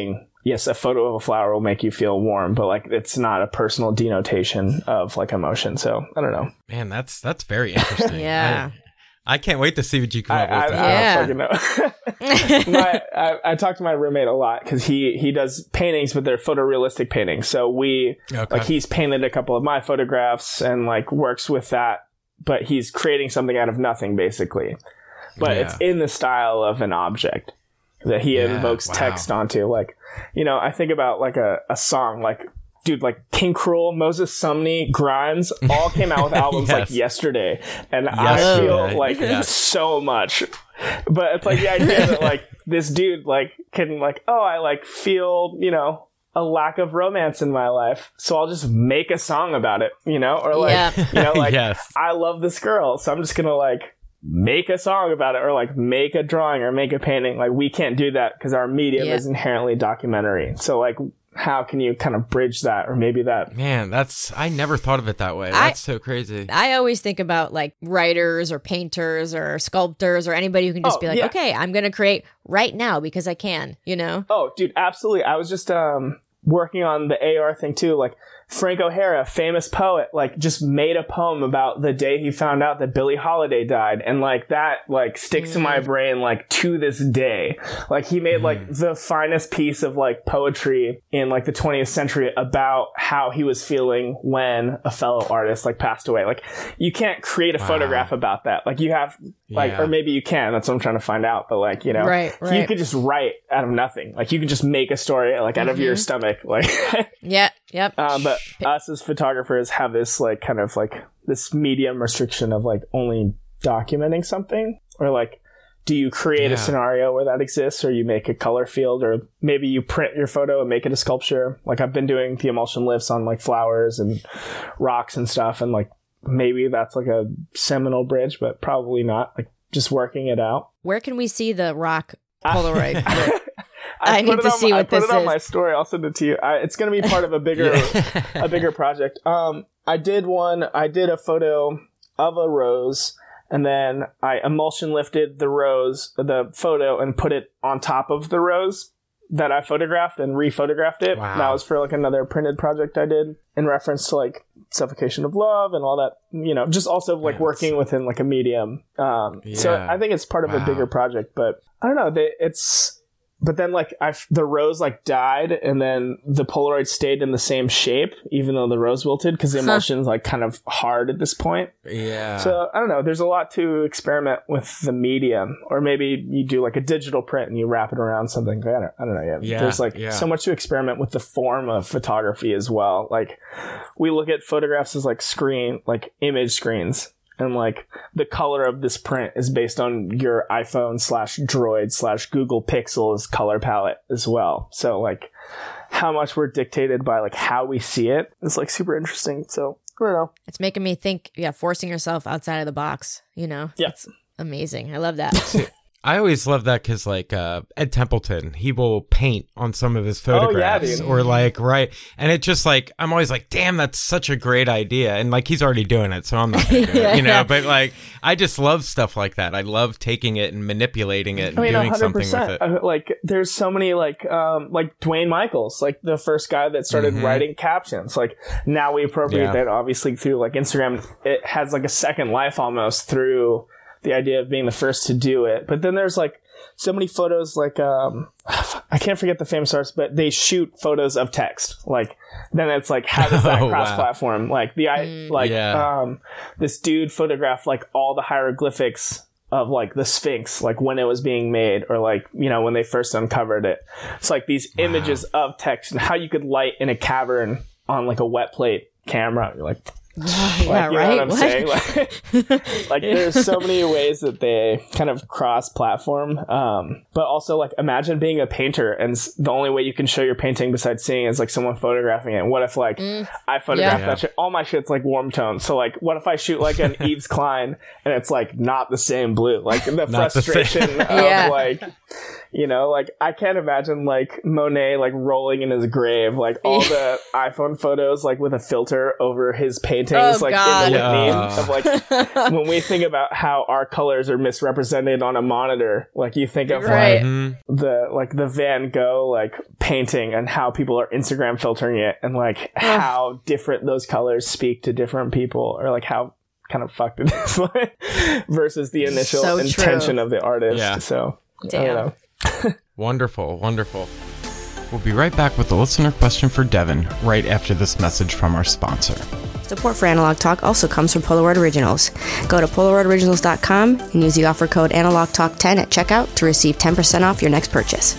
yes, a photo of a flower will make you feel warm, but like it's not a personal denotation of like emotion. So I don't know. Man, that's that's very interesting. Yeah. I, I can't wait to see what you come I, up with. I, Yeah. I don't fucking know. my, I, I talk to my roommate a lot because he he does paintings, but they're photorealistic paintings. So we Okay. like he's painted a couple of my photographs and like works with that, but he's creating something out of nothing basically. But Yeah. it's in the style of an object that he Yeah, invokes wow. text onto. Like, you know, I think about like a, a song like. Dude, like King Cruel, Moses Sumney, Grimes, all came out with albums Yes. like yesterday, and I Yesterday, feel like yeah. so much. But it's like the idea that like this dude like can like, oh, I like feel, you know, a lack of romance in my life, so I'll just make a song about it, you know, or like, Yeah. you know, like Yes. I love this girl, so I'm just gonna like make a song about it, or like make a drawing or make a painting. Like we can't do that because our medium Yeah. is inherently documentary. So like, how can you kind of bridge that, or maybe that? Man, that's I never thought of it that way. I- That's so crazy. I always think about like writers or painters or sculptors or anybody who can just Oh, be like, yeah. okay, I'm going to create right now because I can, you know? Oh, dude, absolutely. I was just um working on the A R thing too. Like Frank O'Hara, famous poet, like just made a poem about the day he found out that Billie Holiday died, and like that like sticks in my brain like to this day. Like he made like the finest piece of like poetry in like the twentieth century about how he was feeling when a fellow artist like passed away. Like you can't create a Wow. photograph about that. Like you have like Yeah. or maybe you can. That's what I'm trying to find out. But like, you know, Right, you right. could just write out of nothing. Like you can just make a story like out of your stomach. Like Yeah. Yep. um, but us as photographers have this like kind of like this medium restriction of like only documenting something, or like do you create Yeah. a scenario where that exists, or you make a color field, or maybe you print your photo and make it a sculpture. Like I've been doing the emulsion lifts on like flowers and rocks and stuff, and like maybe that's like a seminal bridge, but probably not. Like just working it out. Where can we see the rock Polaroid? I put need it to on see my, what I put this it on is. my story. I'll send it to you. I, it's going to be part of a bigger, a bigger project. Um, I did one. I did a photo of a rose, and then I emulsion lifted the rose, the photo, and put it on top of the rose that I photographed and rephotographed it. Wow. That was for like another printed project I did in reference to like Suffocation of Love and all that. You know, just also like Yes. working within like a medium. Um, so Yeah. I think it's part of Wow. a bigger project, but I don't know. They, it's. But then, like, I the rose like died, and then the Polaroid stayed in the same shape, even though the rose wilted, because the Huh. emulsion's like kind of hard at this point. Yeah. So I don't know. There's a lot to experiment with the medium, or maybe you do like a digital print and you wrap it around something. I don't, I don't know yet. Yeah, There's like yeah. so much to experiment with the form of photography as well. Like we look at photographs as like screen, like image screens. And like the color of this print is based on your iPhone slash Droid slash Google Pixels color palette as well. So like how much we're dictated by like how we see it is like super interesting. So I don't know. It's making me think, yeah, forcing yourself outside of the box, you know? Yeah. It's amazing. I love that. I always love that because, like, uh, Ed Templeton, he will paint on some of his Oh, yeah, photographs, dude. or like, right, and it just like I'm always like, damn, that's such a great idea, and like he's already doing it, so I'm not gonna do it, you know. Yeah. But like, I just love stuff like that. I love taking it and manipulating it and I mean, doing one hundred something with percent. it. Uh, Like, there's so many, like, um, like Dwayne Michaels, like the first guy that started Mhm. writing captions. Like, now we appropriate Yeah. that obviously through like Instagram. It has like a second life almost through the idea of being the first to do it. But then there's like so many photos, like, um, I can't forget the famous artists, but they shoot photos of text. Like, then it's like, how does that Oh, cross wow. platform? Like, the, I, like, Yeah. um, this dude photographed like all the hieroglyphics of like the Sphinx, like when it was being made, or like, you know, when they first uncovered it. It's like these images of text and how you could light in a cavern on like a wet plate camera. You're like, yeah, like, you right? know what I'm saying? Like, like there's so many ways that they kind of cross platform. Um, but also like imagine being a painter and s- the only way you can show your painting besides seeing is like someone photographing it. What if like I photograph Yeah. that shit? All my shit's like warm tone. So like what if I shoot like an Yves Klein and it's like not the same blue? Like the Not the same. frustration of Yeah. like, You know, like I can't imagine like Monet like rolling in his grave, like all the iPhone photos like with a filter over his paintings, oh, like God. in the Yeah. Whitney of like when we think about how our colors are misrepresented on a monitor, like you think of Right. like Mhm. the like the Van Gogh like painting and how people are Instagram filtering it and like how different those colors speak to different people, or like how kind of fucked it is versus the initial So intention true. of the artist. Yeah. So I Damn. don't know. Wonderful, wonderful. We'll be right back with a listener question for Devin right after this message from our sponsor. Support for Analog Talk also comes from Polaroid Originals. Go to polaroid originals dot com and use the offer code analog talk ten at checkout to receive ten percent off your next purchase.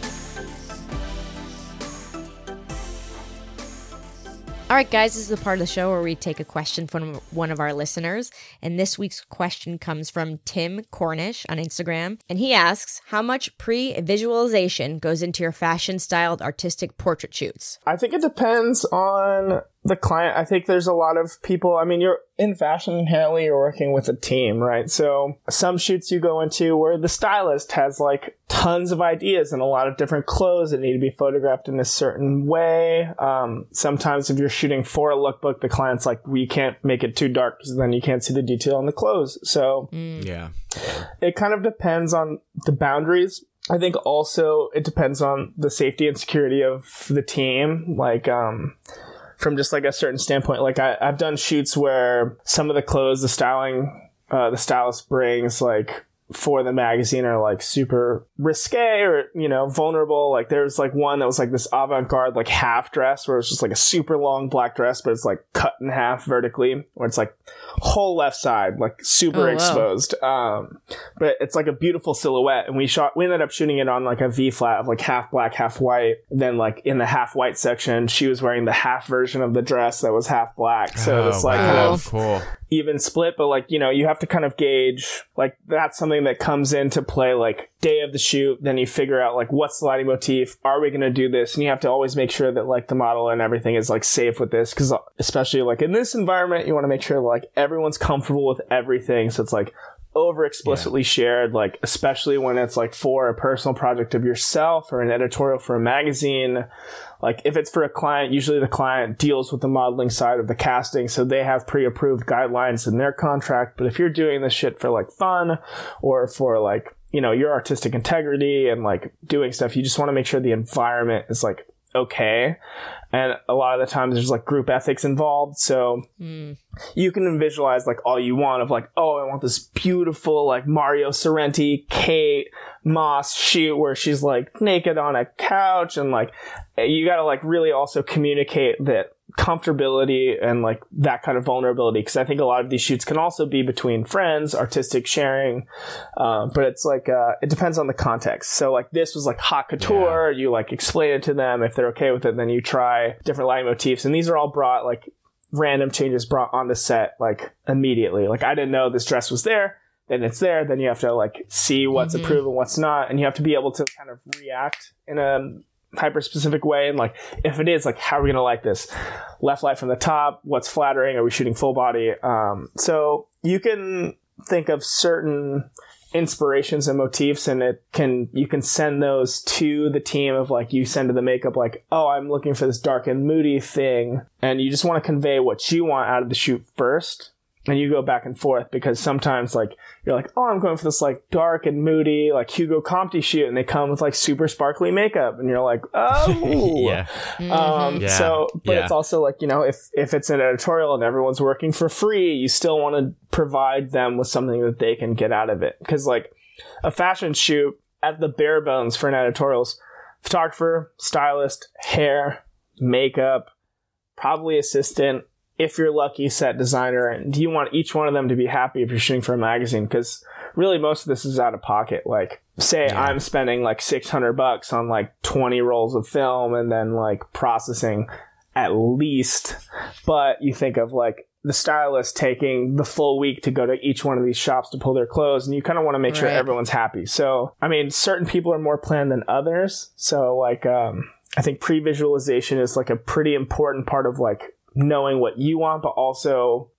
All right, guys, this is the part of the show where we take a question from one of our listeners. And this week's question comes from Tim Cornish on Instagram. And he asks, how much pre-visualization goes into your fashion-styled artistic portrait shoots? I think it depends on the client. I think there's a lot of people, I mean, you're in fashion inherently, you're working with a team, right? So some shoots you go into where the stylist has like tons of ideas and a lot of different clothes that need to be photographed in a certain way. Um, sometimes if you're shooting for a lookbook, the client's like, we can't make it too dark because then you can't see the detail on the clothes. So Yeah. it kind of depends on the boundaries. I think also it depends on the safety and security of the team. Like, um, from just like a certain standpoint, like I, I've done shoots where some of the clothes, the styling, uh, the stylist brings like for the magazine are like super risque or, you know, vulnerable. Like there's like one that was like this avant-garde, like half dress where it's just like a super long black dress, but it's like cut in half vertically, where it's like whole left side, like super Oh, wow. exposed. Um, but it's like a beautiful silhouette. And we shot, we ended up shooting it on like a V flat of like half black, half white. Then like in the half white section, she was wearing the half version of the dress that was half black. So Oh, it's like wow. kind of cool. even split, but like, you know, you have to kind of gauge, like that's something that comes into play like day of the shoot. Then you figure out like what's the lighting motif, are we going to do this? And you have to always make sure that like the model and everything is like safe with this, because especially like in this environment, you want to make sure like everyone's comfortable with everything, so it's like over explicitly yeah. shared, like especially when it's like for a personal project of yourself or an editorial for a magazine. Like if it's for a client, usually the client deals with the modeling side of the casting, so they have pre-approved guidelines in their contract. But if you're doing this shit for like fun or for like, you know, your artistic integrity and like doing stuff, you just want to make sure the environment is like okay. And a lot of the times there's like group ethics involved. So mm. you can visualize like all you want of like, oh, I want this beautiful like Mario Sorrenti, Kate Moss shoot where she's like naked on a couch. And like, you got to like really also communicate that comfortability and like that kind of vulnerability, because I think a lot of these shoots can also be between friends, artistic sharing, uh, but it's like uh it depends on the context. So like this was like haute couture, yeah. you like explain it to them. If they're okay with it, then you try different lighting motifs, and these are all brought like random changes brought on the set like immediately. Like I didn't know this dress was there, then it's there, then you have to like see what's mm-hmm. approved and what's not, and you have to be able to kind of react in a hyper specific way. And like if it is like, how are we gonna light this? Left light from the top, what's flattering, are we shooting full body? Um so you can think of certain inspirations and motifs, and it can you can send those to the team of like, you send to the makeup like, oh, I'm looking for this dark and moody thing, and you just want to convey what you want out of the shoot first. And you go back and forth, because sometimes like you're like, oh, I'm going for this like dark and moody like Hugo Comte shoot, and they come with like super sparkly makeup, and you're like, oh yeah. Mm-hmm. Um, yeah. So, but yeah. it's also like, you know, if if it's an editorial and everyone's working for free, you still want to provide them with something that they can get out of it, because like a fashion shoot at the bare bones for an editorial's photographer, stylist, hair, makeup, probably assistant, if you're lucky, set designer. And you want each one of them to be happy if you're shooting for a magazine, because really most of this is out of pocket. Like say yeah. I'm spending like six hundred bucks on like twenty rolls of film and then like processing at least, but you think of like the stylist taking the full week to go to each one of these shops to pull their clothes, and you kind of want to make sure right. everyone's happy. So I mean, certain people are more planned than others, so like um I think pre-visualization is like a pretty important part of like knowing what you want, but also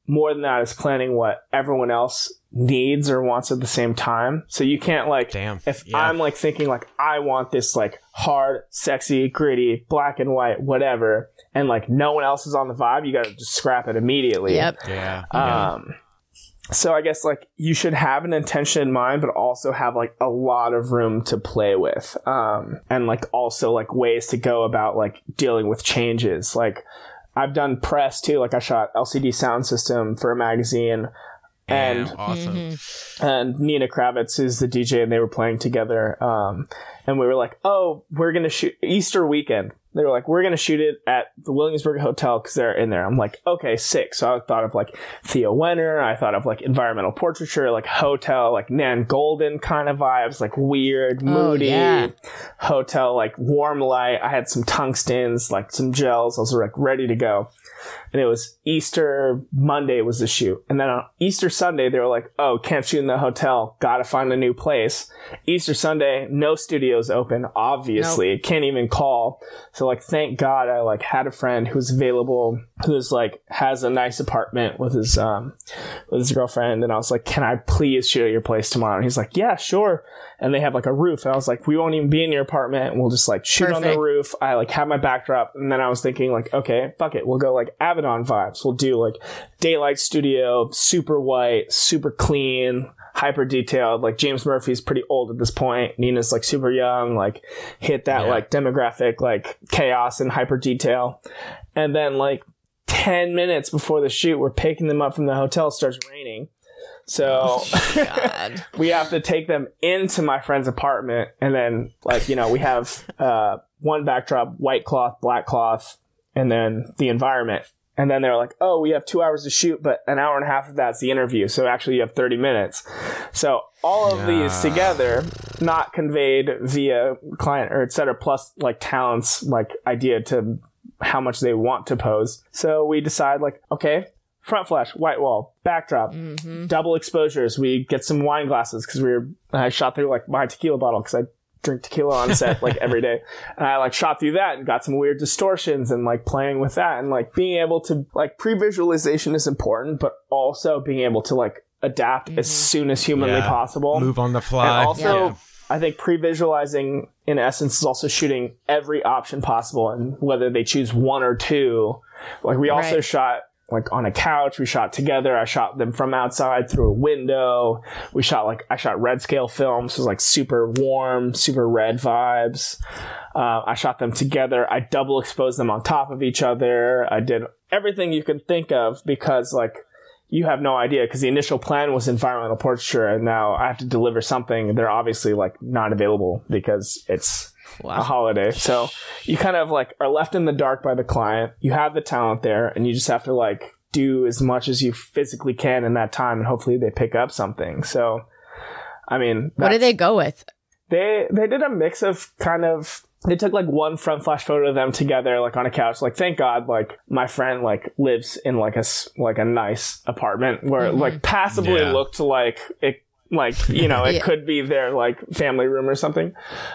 more than that is planning what everyone else needs or wants at the same time. So you can't like, Damn. if Yeah. I'm like thinking like, I want this like hard, sexy, gritty, black and white, whatever, and like no one else is on the vibe, you got to just scrap it immediately. Yep. Yeah. yeah. Um, so I guess like you should have an intention in mind, but also have like a lot of room to play with. Um, and like also like ways to go about like dealing with changes. Like I've done press too. Like I shot L C D sound system for a magazine. And Damn, awesome. Mm-hmm. and Nina Kravitz is the D J, and they were playing together. Um, and we were like, oh, we're going to shoot Easter weekend. They were like, we're going to shoot it at the Williamsburg Hotel because they're in there. I'm like, okay, sick. So I thought of like Theo Wenner. I thought of like environmental portraiture, like hotel, like Nan Golden kind of vibes, like weird, moody oh, yeah. hotel, like warm light. I had some tungstens, like some gels. I was like ready to go. And it was Easter Monday was the shoot. And then on Easter Sunday, they were like, oh, can't shoot in the hotel. Got to find a new place. Easter Sunday, no studios open, obviously. Nope. Can't even call. So like, thank God I like had a friend who's available, who's like, has a nice apartment with his, um, with his girlfriend. And I was like, can I please shoot at your place tomorrow? And he's like, yeah, sure. And they have like a roof. And I was like, we won't even be in your apartment. We'll just like shoot Perfect. on the roof. I like have my backdrop. And then I was thinking like, okay, fuck it. We'll go like Avedon vibes. We'll do like daylight studio, super white, super clean, hyper detailed. Like James Murphy's pretty old at this point. Nina's like super young, like hit that yeah. like demographic, like chaos and hyper detail. And then like ten minutes before the shoot, we're picking them up from the hotel. It starts raining. So oh, we have to take them into my friend's apartment. And then like, you know, we have uh, one backdrop, white cloth, black cloth, and then the environment. And then they're like, oh, we have two hours to shoot, but an hour and a half of that's the interview. So actually you have thirty minutes. So all of yeah. these together, not conveyed via client or et cetera, plus like talent's like idea to how much they want to pose. So we decide like, okay, front flash, white wall, backdrop, mm-hmm. double exposures. We get some wine glasses because we were, I shot through like my tequila bottle because I drink tequila on set like every day. And I like shot through that and got some weird distortions and like playing with that and like being able to like pre-visualization is important, but also being able to like adapt mm-hmm. as soon as humanly yeah. possible. Move on the fly. And also, yeah. I think pre-visualizing in essence is also shooting every option possible, and whether they choose one or two. Like we also right. shot like on a couch. We shot together. I shot them from outside through a window. We shot like, I shot red scale film. So it was like super warm, super red vibes. Uh, I shot them together. I double exposed them on top of each other. I did everything you can think of because like you have no idea, because the initial plan was environmental portraiture and now I have to deliver something. They're obviously like not available because it's Wow. a holiday. So you kind of like are left in the dark by the client. You have the talent there and you just have to like do as much as you physically can in that time, and hopefully they pick up something. So I mean, what did they go with? They they did a mix of kind of, they took like one front flash photo of them together like on a couch. Like thank God like my friend like lives in like a like a nice apartment where mm-hmm. it like passably yeah. looked like it like, you know, it yeah. could be their like family room or something.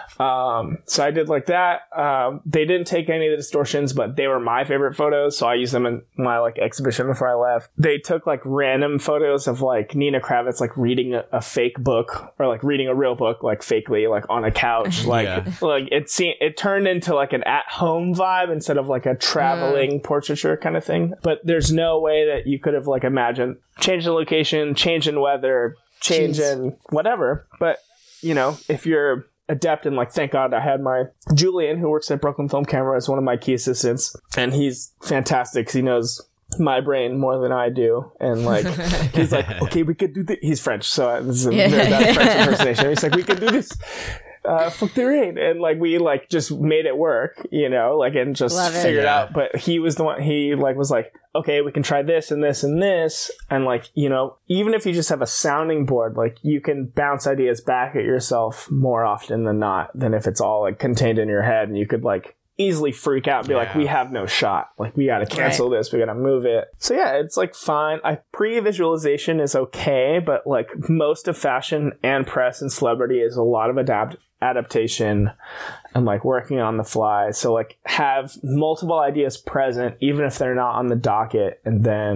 Um, so I did like that. Um, they didn't take any of the distortions, but they were my favorite photos. So I used them in my like exhibition before I left. They took like random photos of like Nina Kravitz, like reading a, a fake book or like reading a real book, like fakely, like on a couch. Like, yeah. like it seemed, it turned into like an at home vibe instead of like a traveling mm. portraiture kind of thing. But there's no way that you could have like imagined change the location, change in weather, change Jeez. in whatever. But you know, if you're adept and like, thank God I had my Julian who works at Brooklyn Film Camera as one of my key assistants, and he's fantastic because he knows my brain more than I do, and like he's like, okay, we could do this. He's French, so this is a yeah. very bad French impersonation. He's like, we could do this. Uh, fuck the rain, and like we like just made it work, you know, like and just Love figured it. out. But he was the one. He like was like, okay, we can try this and this and this, and like, you know, even if you just have a sounding board, like you can bounce ideas back at yourself more often than not than if it's all like contained in your head, and you could like easily freak out and be yeah. like, we have no shot, like we gotta cancel right. this, we gotta move it. So yeah, it's like fine. I pre-visualization is okay, but like most of fashion and press and celebrity is a lot of adapt adaptation and like working on the fly. So like have multiple ideas present even if they're not on the docket, and then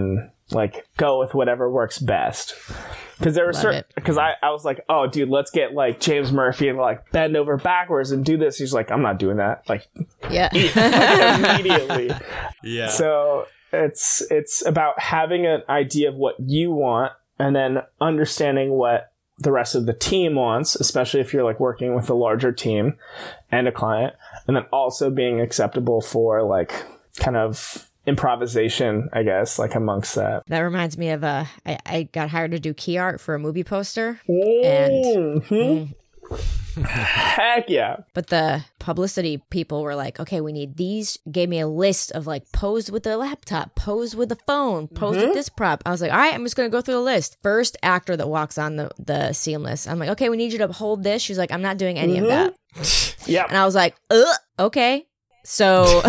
like go with whatever works best. Because there were Love certain, it. because I, I was like, oh, dude, let's get like James Murphy and like bend over backwards and do this. He's like, I'm not doing that. Like, Yeah. like, immediately. Yeah. So it's it's about having an idea of what you want and then understanding what the rest of the team wants, especially if you're like working with a larger team and a client, and then also being acceptable for like kind of improvisation, I guess, like amongst that. That reminds me of uh, I, I got hired to do key art for a movie poster. Mm-hmm. Mm, Heck yeah. but the publicity people were like, okay, we need these. Gave me a list of like pose with the laptop, pose with the phone, pose Mm-hmm. with this prop. I was like, all right, I'm just going to go through the list. First actor that walks on the, the seamless. I'm like, okay, we need you to hold this. She's like, I'm not doing any Mm-hmm. of that. Yeah. And I was like, ugh, okay. So,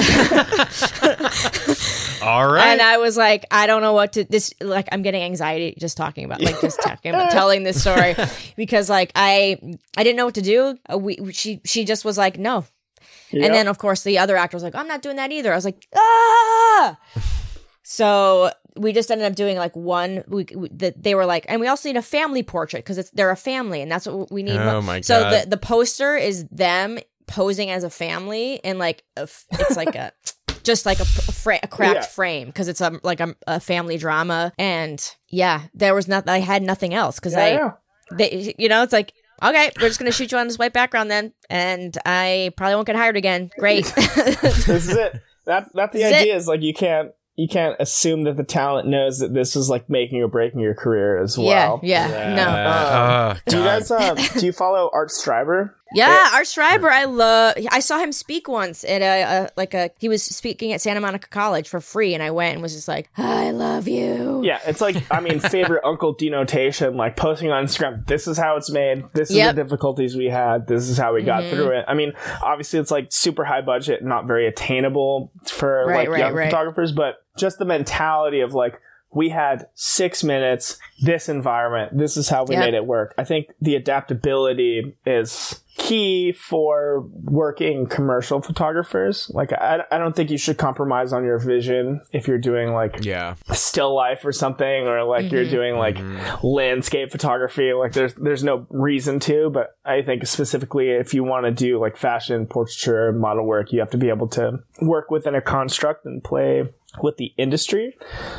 All right. and I was like, I don't know what to, this, like, I'm getting anxiety just talking about, like, just talking about telling this story because, like, I, I didn't know what to do. Uh, we, she, she just was like, no. Yep. And then, of course, the other actor was like, I'm not doing that either. I was like, ah! So we just ended up doing like one. We, we the, they were like, and we also need a family portrait because it's they're a family, and that's what we need. Oh, my So God. the the poster is them posing as a family, and like a f it's like a just like a, a, fra a cracked Yeah. frame because it's a like a, a family drama, and yeah, there was nothing. I had nothing else because Yeah, I, yeah. they, you know, it's like. Okay, we're just gonna shoot you on this white background then, and I probably won't get hired again. Great. This is it. That's that's the This is idea. Is like you can't you can't assume that the talent knows that this is like making or breaking your career as well. yeah, yeah, no. Uh, oh, Do you God. guys uh, do you follow Art Streiber? Yeah, Art Schreiber, I love. I saw him speak once at a, a like a. He was speaking at Santa Monica College for free, and I went and was just like, "I love you." Yeah, it's like I mean, favorite uncle denotation, like posting on Instagram. This is how it's made. This is Yep. the difficulties we had. This is how we got Mm-hmm. through it. I mean, obviously, it's like super high budget, not very attainable for Right, like right, young right. photographers, but just the mentality of like. We had six minutes, this environment, this is how we Yep. made it work. I think the adaptability is key for working commercial photographers. Like, I, I don't think you should compromise on your vision if you're doing like Yeah. still life or something, or like you're doing like landscape photography. Like there's, there's no reason to, but I think specifically if you want to do like fashion, portraiture, model work, you have to be able to work within a construct and play with the industry.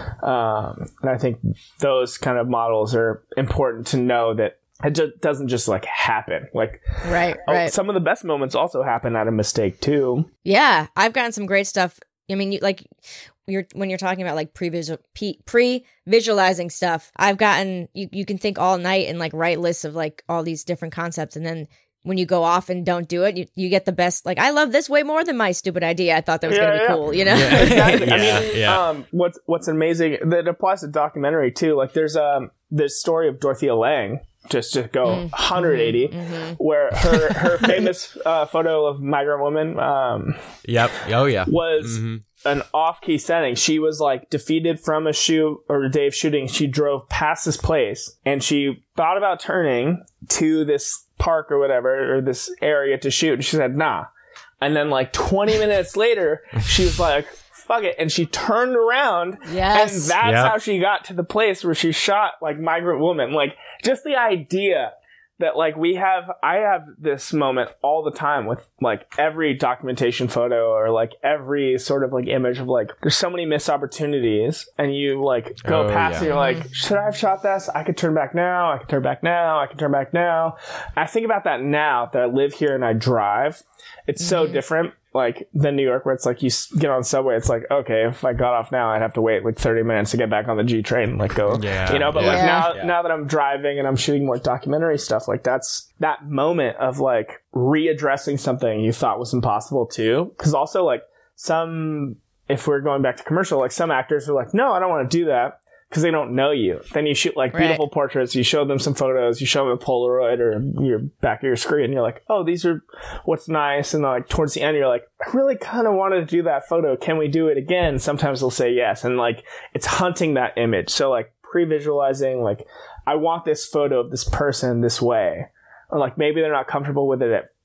Um, and I think those kind of models are important to know that it just doesn't just like happen. Like, Right, oh, right. some of the best moments also happen out of mistake too. Yeah, I've gotten some great stuff. I mean, you, like you're when you're talking about like pre-visual pre-visualizing stuff. I've gotten you. You can think all night and like write lists of like all these different concepts, and then when you go off and don't do it, you, you get the best. Like, I love this way more than my stupid idea. I thought that was Yeah, gonna be yeah. cool. You know? Yeah. Exactly. I Yeah, mean, yeah. um, what's what's amazing that applies to documentary too. Like, there's um this story of Dorothea Lange. Just to go Mm-hmm. one hundred eighty, where her her famous uh, photo of migrant woman um, Yep. Oh, yeah. was Mhm. an off-key setting. She was like defeated from a shoot or a day of shooting. She drove past this place and she thought about turning to this park or whatever, or this area to shoot. And she said, nah. And then like twenty minutes later, she was like, fuck it. And she turned around. Yes. And that's Yep. how she got to the place where she shot like migrant woman. Like, just the idea that like we have, I have this moment all the time with like every documentation photo or like every sort of like image of like, there's so many missed opportunities, and you like go Oh, past yeah. and you're like, should I have shot this? I could turn back now. I can turn back now. I can turn back now. I think about that now that I live here and I drive. It's so different. Like than New York, where it's like you s- get on subway, it's like, okay, if I got off now, I'd have to wait like thirty minutes to get back on the G train and like go, Yeah, you know. But yeah. like Yeah. now, Yeah. now that I'm driving and I'm shooting more documentary stuff, like that's that moment of like readdressing something you thought was impossible too. Because also like some, if we're going back to commercial, like some actors are like, no, I don't want to do that. Because they don't know you. Then you shoot like Right. beautiful portraits. You show them some photos. You show them a Polaroid or your back of your screen. And you're like, oh, these are what's nice. And then, like towards the end, you're like, I really kind of wanted to do that photo. Can we do it again? Sometimes they'll say yes. And like it's hunting that image. So like pre-visualizing, like I want this photo of this person this way. Or like maybe they're not comfortable with it at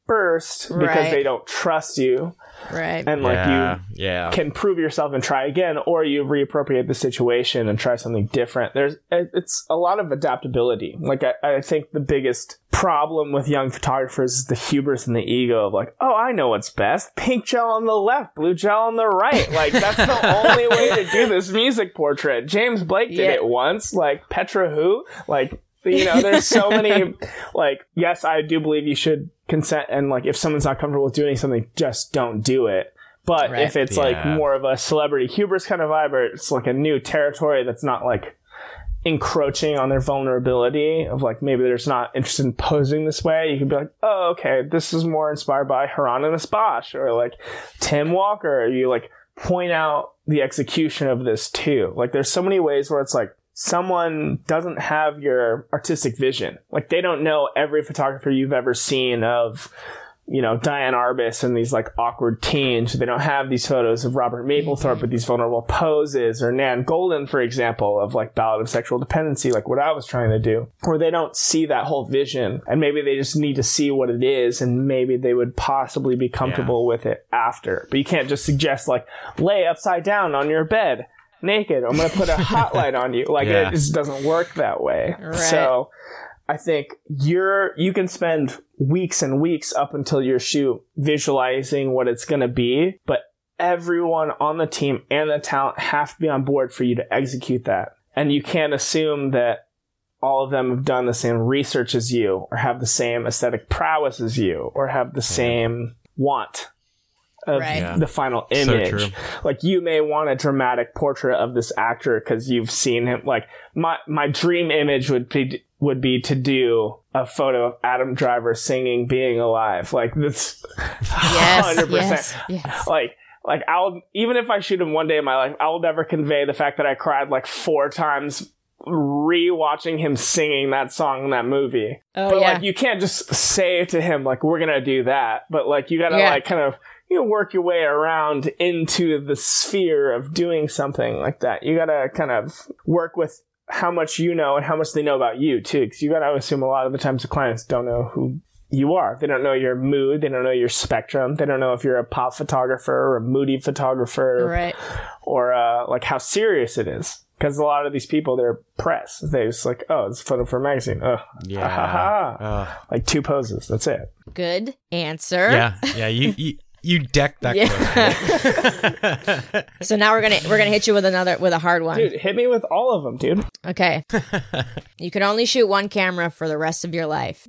first because Right. they don't trust you. Right. And like Yeah, you yeah. can prove yourself and try again, or you reappropriate the situation and try something different. There's it's a lot of adaptability. Like I, I think the biggest problem with young photographers is the hubris and the ego of like, oh, I know what's best. Pink gel on the left, blue gel on the right. Like that's the only way to do this music portrait. James Blake did Yeah. it once. Like Petra who? Like, you know, there's so many, like, yes, I do believe you should consent, and like if someone's not comfortable with doing something, just don't do it. But Right. if it's Yeah. like more of a celebrity hubris kind of vibe, or it's like a new territory that's not like encroaching on their vulnerability of like maybe they're just not interested in posing this way, you can be like, oh, okay, this is more inspired by Hieronymus Bosch or like Tim Walker. You like point out the execution of this too. Like there's so many ways where it's like someone doesn't have your artistic vision. Like they don't know every photographer you've ever seen of, you know, Diane Arbus and these like awkward teens. They don't have these photos of Robert Mapplethorpe with these vulnerable poses, or Nan Golden, for example, of like Ballad of Sexual Dependency, like what I was trying to do, where they don't see that whole vision, and maybe they just need to see what it is, and maybe they would possibly be comfortable yeah. with it after. But you can't just suggest like lay upside down on your bed naked. I'm going to put a hot light on you. Like yeah. it just doesn't work that way. Right. So I think you're, you can spend weeks and weeks up until your shoot visualizing what it's going to be, but everyone on the team and the talent have to be on board for you to execute that. And you can't assume that all of them have done the same research as you, or have the same aesthetic prowess as you, or have the same want of right. yeah. the final image. So like you may want a dramatic portrait of this actor because you've seen him. Like my my dream image would be would be to do a photo of Adam Driver singing "Being Alive." Like this, yes, one hundred percent. yes, yes. Like like I'll even if I shoot him one day in my life, I will never convey the fact that I cried like four times re-watching him singing that song in that movie. Oh, but yeah. like you can't just say to him like we're gonna do that. But like you gotta Yeah. like kind of you know, work your way around into the sphere of doing something like that. You gotta kind of work with how much you know and how much they know about you too, because you gotta assume a lot of the times the clients don't know who you are. They don't know your mood. They don't know your spectrum. They don't know if you're a pop photographer or a moody photographer, Right. or uh, like how serious it is. Because a lot of these people, they're press. They just like, oh, it's a photo for a magazine. Oh, Yeah. ha, ha, ha. Uh, Like two poses. That's it. Good answer. yeah, yeah. You you, you decked that. Yeah. So now we're gonna we're gonna hit you with another with a hard one. Dude, hit me with all of them, dude. Okay. You can only shoot one camera for the rest of your life.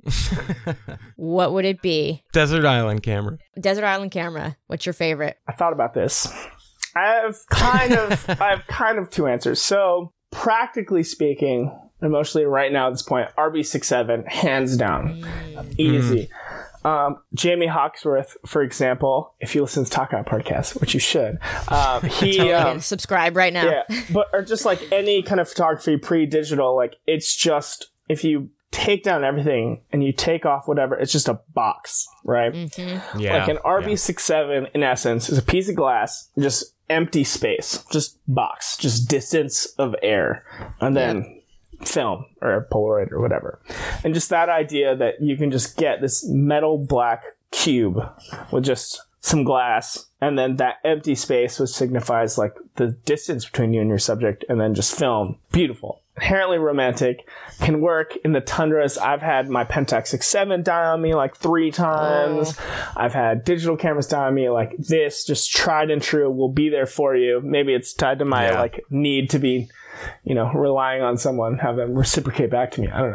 What would it be? Desert Island camera. Desert Island camera. What's your favorite? I thought about this. I have kind of, I have kind of two answers. So, practically speaking, emotionally right now at this point, R B sixty-seven, hands down, easy. Um, Jamie Hawksworth, for example, if you listen to Talk Out podcast, which you should, um, he Totally. um, Subscribe right now. yeah, but or just like any kind of photography pre-digital, like it's just if you take down everything and you take off whatever, it's just a box, right? Mm-hmm. Yeah. Like an R B sixty-seven, in essence, is a piece of glass, just empty space, just box, just distance of air, and then film or a Polaroid or whatever. And just that idea that you can just get this metal black cube with just some glass, and then that empty space, which signifies like the distance between you and your subject, and then just film. Beautiful. Inherently romantic, can work in the tundras. I've had my Pentax six seven die on me like three times. Oh. I've had digital cameras die on me like this, just tried and true, will be there for you. Maybe it's tied to my yeah. like need to be, you know, relying on someone, have them reciprocate back to me. I don't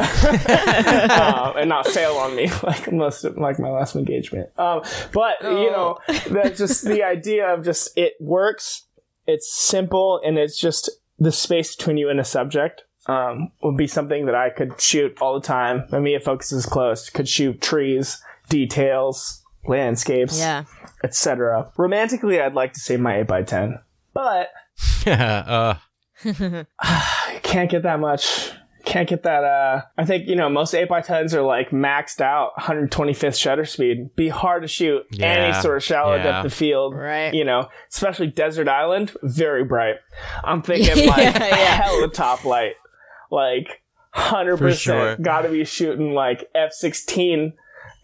know. um, and not fail on me like most of, like my last engagement. Um, but, oh. you know, that's just the idea of just it works. It's simple, and it's just the space between you and a subject um, would be something that I could shoot all the time. I mean, it focuses close. Could shoot trees, details, landscapes, yeah. et cetera. Romantically, I'd like to say my eight by ten, but yeah, uh. can't get that much. Can't get that. Uh, I think, you know, most eight by tens are like maxed out one hundred twenty-fifth shutter speed. Be hard to shoot yeah, any sort of shallow yeah. depth of field. Right. You know, especially Desert Island, very bright. I'm thinking like yeah, yeah. hella top light. Like one hundred percent sure. gotta be shooting like F sixteen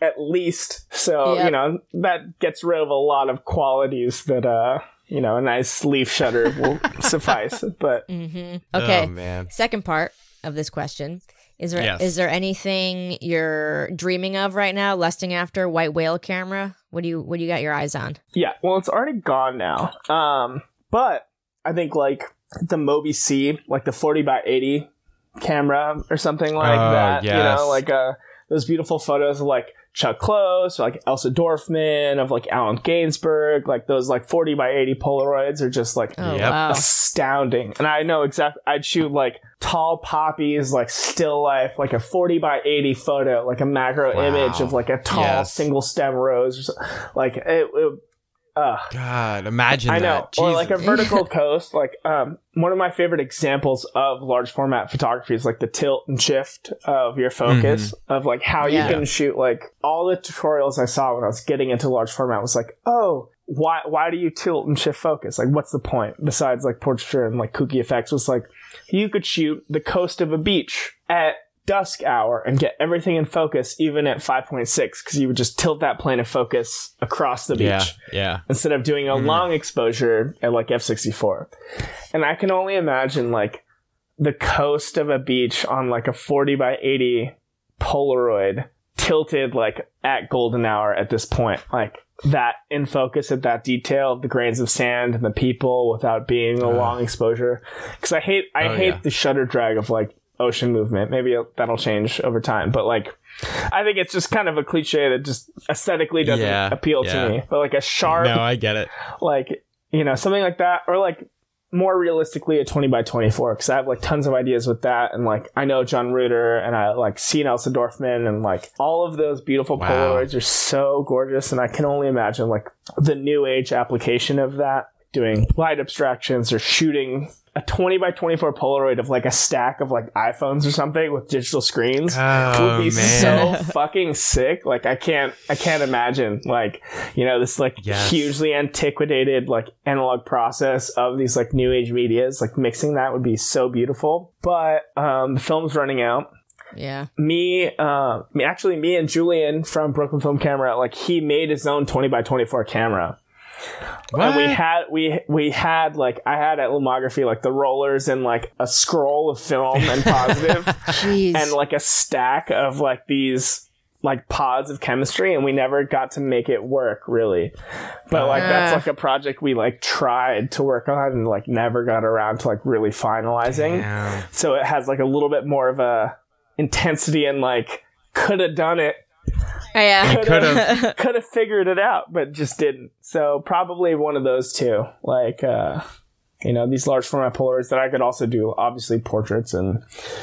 at least. So, yep. you know, that gets rid of a lot of qualities that, uh, you know, a nice leaf shutter will suffice. But mm-hmm. Okay, oh, man. Second part of this question. Is there yes. is there anything you're dreaming of right now, lusting after? White whale camera? What do you what do you got your eyes on? Yeah, well, it's already gone now. Um, but I think like the Mobi C, like the forty by eighty camera or something like oh, that. Yes. You know, like uh, those beautiful photos of like Chuck Close, or like Elsa Dorfman, of like Allen Gainsbourg, like those like forty by eighty Polaroids are just like oh, yep. wow. astounding. And I know exactly, I'd shoot like tall poppies, like still life, like a forty by eighty photo, like a macro wow. image of like a tall yes. single stem rose, or so, like it, it Uh, God, imagine I know. that. Or Jesus. like a vertical coast. Like um, one of my favorite examples of large format photography is like the tilt and shift of your focus, mm-hmm. of like how yeah. you can shoot. Like all the tutorials I saw when I was getting into large format was like, oh, why why do you tilt and shift focus? Like, what's the point besides like portraiture and like kooky effects? Was like you could shoot the coast of a beach at dusk hour and get everything in focus even at five point six, because you would just tilt that plane of focus across the beach yeah, yeah. instead of doing a mm. long exposure at like F sixty-four. And I can only imagine like the coast of a beach on like a forty by eighty Polaroid tilted like at golden hour at this point, like that in focus at that detail of the grains of sand and the people without being a uh. long exposure. Because I hate I oh, hate yeah. the shutter drag of like ocean movement. Maybe that'll change over time, but like I think it's just kind of a cliche that just aesthetically doesn't yeah, appeal yeah. to me. But like a sharp, no, I get it. Like, you know, something like that, or like more realistically a twenty by twenty-four, because I have like tons of ideas with that, and like I know John Ruder, and I like seen Elsa Dorfman, and like all of those beautiful wow. Polaroids are so gorgeous, and I can only imagine like the new age application of that, doing light abstractions or shooting a twenty by twenty-four Polaroid of like a stack of like iPhones or something with digital screens oh, would be man. so fucking sick. Like I can't, I can't imagine like, you know, this like yes. hugely antiquated like analog process of these like new age medias, like mixing that would be so beautiful. But um, the film's running out. Yeah. Me, uh, me, actually me and Julian from Brooklyn Film Camera, like he made his own twenty by twenty-four camera. What? And we had we we had like I had at Lomography like the rollers and like a scroll of film and positive and like a stack of like these like pods of chemistry, and we never got to make it work really. But like uh. that's like a project we like tried to work on and like never got around to like really finalizing. Damn. So it has like a little bit more of a intensity and like could have done it. Oh, yeah, could have could have figured it out, but just didn't. So probably one of those two, like uh, you know, these large format Polaroids that I could also do, obviously portraits and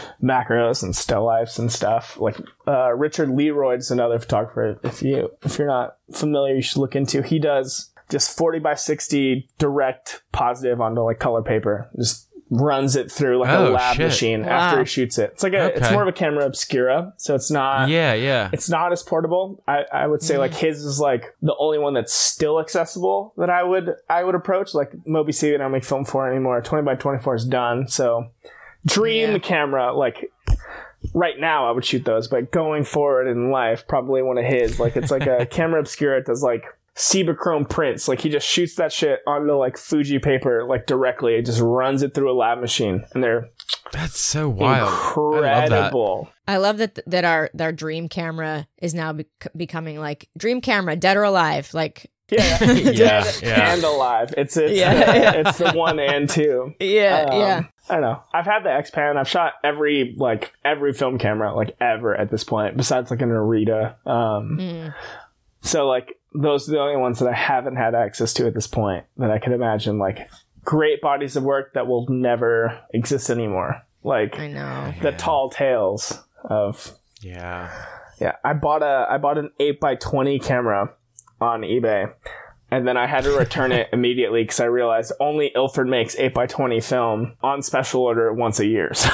macros and still lifes and stuff. Like uh, Richard Leroy's another photographer. If you if you're not familiar, you should look into. He does just forty by sixty direct positive onto like color paper. Just runs it through like oh, a lab shit. machine wow. after he shoots it. It's like a, okay. it's more of a camera obscura, so it's not. Yeah, yeah. It's not as portable. I, I would say mm. like his is like the only one that's still accessible that I would I would approach. Like Mobi C, I don't make film for anymore. twenty by twenty-four is done. So dream yeah. camera, like right now I would shoot those, but going forward in life, probably one of his. Like it's like a camera obscura. It does like Cibachrome prints. Like he just shoots that shit onto like Fuji paper like directly. It just runs it through a lab machine, and they're that's so wild. Incredible. I love that. I love that that our our dream camera is now be- becoming like dream camera, dead or alive. Like yeah, yeah, dead yeah. and alive. It's it's yeah, the, yeah. it's the one and two. Yeah, um, yeah. I don't know. I've had the X-Pan. I've shot every like every film camera like ever at this point, besides like an Arita. Um, mm. So like. Those are the only ones that I haven't had access to at this point that I could imagine like great bodies of work that will never exist anymore. Like I know the tall tales of yeah yeah. I bought a I bought an eight by twenty camera on eBay, and then I had to return it immediately because I realized only Ilford makes eight by twenty film on special order once a year. So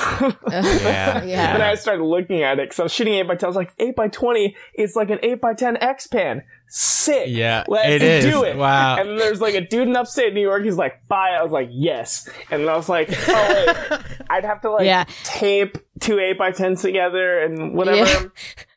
yeah, yeah. Then I started looking at it because I was shooting eight by ten. I was like, eight by twenty is like an eight by ten X-Pan. Sick. Yeah, Let's it is. do it. Wow. And then there's like a dude in upstate New York. He's like, buy it. I was like, yes. And then I was like, oh, wait. I'd have to like yeah. tape two eight by tens together and whatever. Yeah.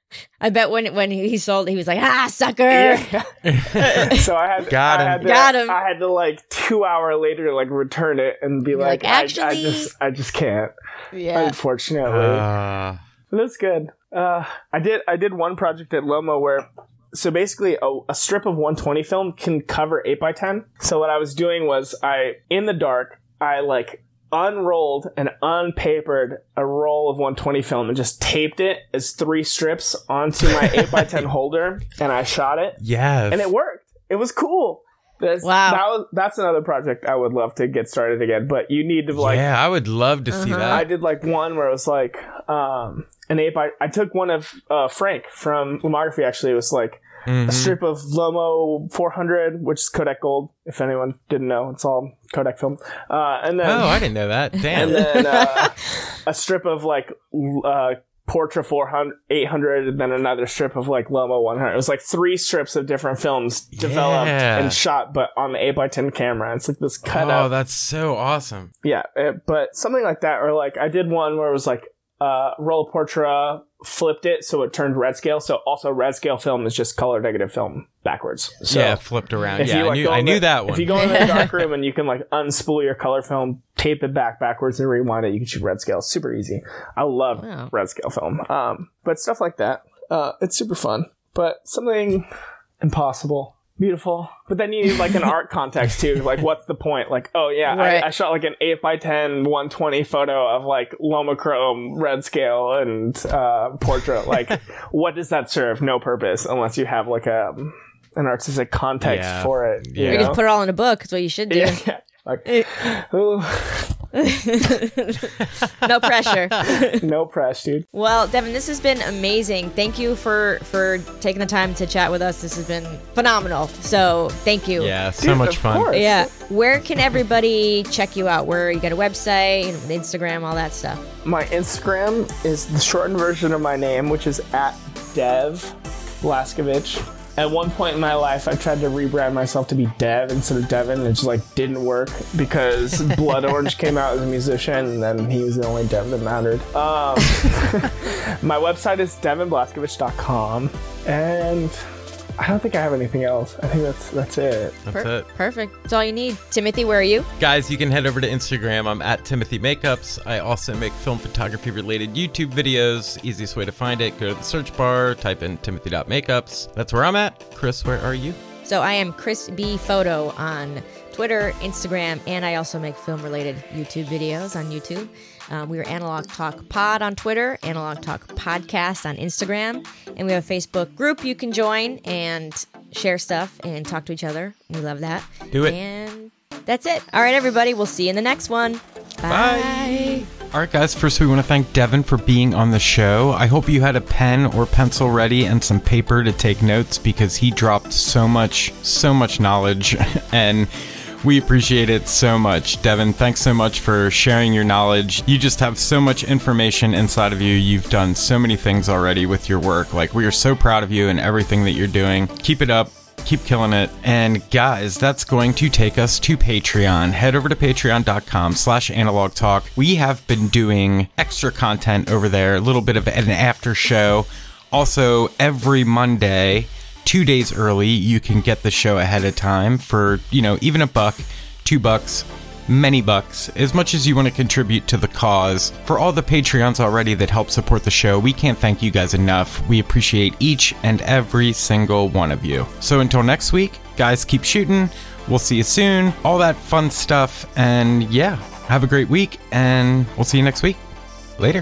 I bet when when he sold it, he was like, ah, sucker. Yeah. So I had, Got I him. had to, Got him. I had to like two hour later like return it and be You're like, like, I, I actually- just I just can't. Yeah. Unfortunately. Uh, But that's good. Uh, I did I did one project at Lomo where, so basically a, a strip of one twenty film can cover eight by ten. So what I was doing was I, in the dark, I like unrolled and unpapered a roll of one twenty film and just taped it as three strips onto my eight by ten holder, and I shot it. yes. And it worked. It was cool. That's, Wow. That was, that's another project I would love to get started again, but you need to like... yeah, I would love to see Uh-huh. that. I did like one where it was like um, an eight by... I took one of uh, Frank from Lomography, actually. It was like Mhm. a strip of Lomo four hundred, which is Kodak Gold, if anyone didn't know. It's all Kodak film. Uh, and then... Oh, I didn't know that. Damn. And then uh, a strip of like uh, Portra four hundred, eight hundred, and then another strip of like Lomo one hundred. It was like three strips of different films developed Yeah. and shot, but on the eight by ten camera. It's like this Oh, cutout. that's so awesome. Yeah, uh, but something like that, or like I did one where it was like uh, roll of Portra, flipped it so it turned red scale. So also red scale film is just color negative film backwards. So yeah, flipped around. if Yeah, you, like, I knew, go I in knew the- that one. If you go in the dark room and you can like unspool your color film, tape it back backwards and rewind it, you can shoot red scale. Super easy. I love Wow. red scale film. Um, but stuff like that, uh, it's super fun. But something impossible. Beautiful, but then you need like an art context too. Like, what's the point? Like, oh yeah, Right. I, I shot like an eight by ten, one twenty photo of like Lomochrome, red scale, and uh, portrait. Like, what does that serve? No purpose unless you have like a an artistic context Yeah. for it. You Yeah. You know? just put it all in a book. That's what you should do. yeah, like, ooh, No pressure. no press, dude. Well, Devin, this has been amazing. Thank you for for taking the time to chat with us. This has been phenomenal. So thank you. yeah, so Dude, much of fun. course. Yeah. Where can everybody check you out? Where you got a website, Instagram, all that stuff? My Instagram is the shortened version of my name, which is at Dev Blaskovich. At one point in my life, I tried to rebrand myself to be Dev instead of Devin, and it just like didn't work because Blood Orange came out as a musician, and then he was the only Dev that mattered. Um, my website is devin blaskovich dot com, and I don't think I have anything else. I think that's that's it. That's Per- it. Perfect. That's all you need. Timothy, where are you? Guys, you can head over to Instagram. I'm at Timothy Makeups. I also make film photography related YouTube videos. Easiest way to find it, go to the search bar, type in timothy.makeups. That's where I'm at. Chris, where are you? So I am Chris B Photo on Twitter, Instagram, and I also make film-related YouTube videos on YouTube. Um, we are Analog Talk Pod on Twitter, Analog Talk Podcast on Instagram, and we have a Facebook group you can join and share stuff and talk to each other. We love that. Do it. And that's it. All right, everybody. We'll see you in the next one. Bye. All right, guys. First, we want to thank Devin for being on the show. I hope you had a pen or pencil ready and some paper to take notes because he dropped so much, so much knowledge, and we appreciate it so much. Devin, thanks so much for sharing your knowledge. You just have so much information inside of you. You've done so many things already with your work. Like, we are so proud of you and everything that you're doing. Keep it up. Keep killing it. And guys, that's going to take us to Patreon. Head over to patreon.com slash analog talk. We have been doing extra content over there, a little bit of an after show. Also, every Monday, two days early, you can get the show ahead of time for, you know, even a buck, two bucks, many bucks, as much as you want to contribute to the cause. For all the Patreons already that help support the show, we can't thank you guys enough. We appreciate each and every single one of you. So until next week, guys, keep shooting. We'll see you soon. All that fun stuff. And yeah, have a great week, and we'll see you next week. Later.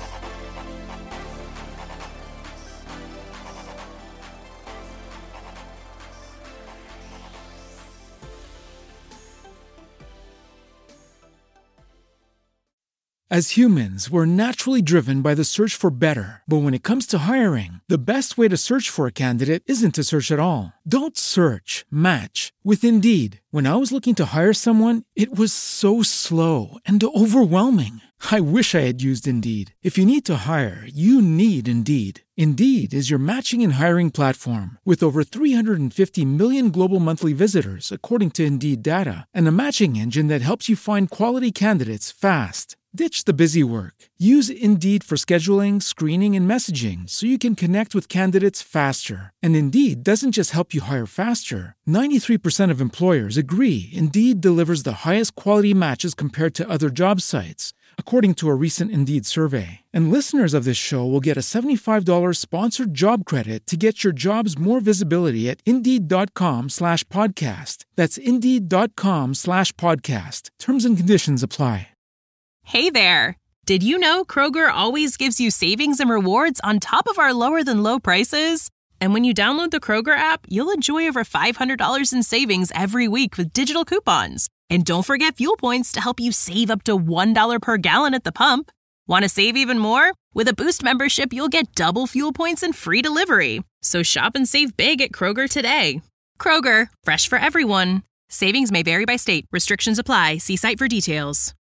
As humans, we're naturally driven by the search for better. But when it comes to hiring, the best way to search for a candidate isn't to search at all. Don't search, match with Indeed. When I was looking to hire someone, it was so slow and overwhelming. I wish I had used Indeed. If you need to hire, you need Indeed. Indeed is your matching and hiring platform with over three hundred fifty million global monthly visitors, according to Indeed data, and a matching engine that helps you find quality candidates fast. Ditch the busy work. Use Indeed for scheduling, screening, and messaging so you can connect with candidates faster. And Indeed doesn't just help you hire faster. ninety-three percent of employers agree Indeed delivers the highest quality matches compared to other job sites, according to a recent Indeed survey. And listeners of this show will get a seventy-five dollars sponsored job credit to get your jobs more visibility at Indeed.com slash podcast. That's Indeed.com slash podcast. Terms and conditions apply. Hey there! Did you know Kroger always gives you savings and rewards on top of our lower-than-low prices? And when you download the Kroger app, you'll enjoy over five hundred dollars in savings every week with digital coupons. And don't forget fuel points to help you save up to one dollar per gallon at the pump. Want to save even more? With a Boost membership, you'll get double fuel points and free delivery. So shop and save big at Kroger today. Kroger, fresh for everyone. Savings may vary by state. Restrictions apply. See site for details.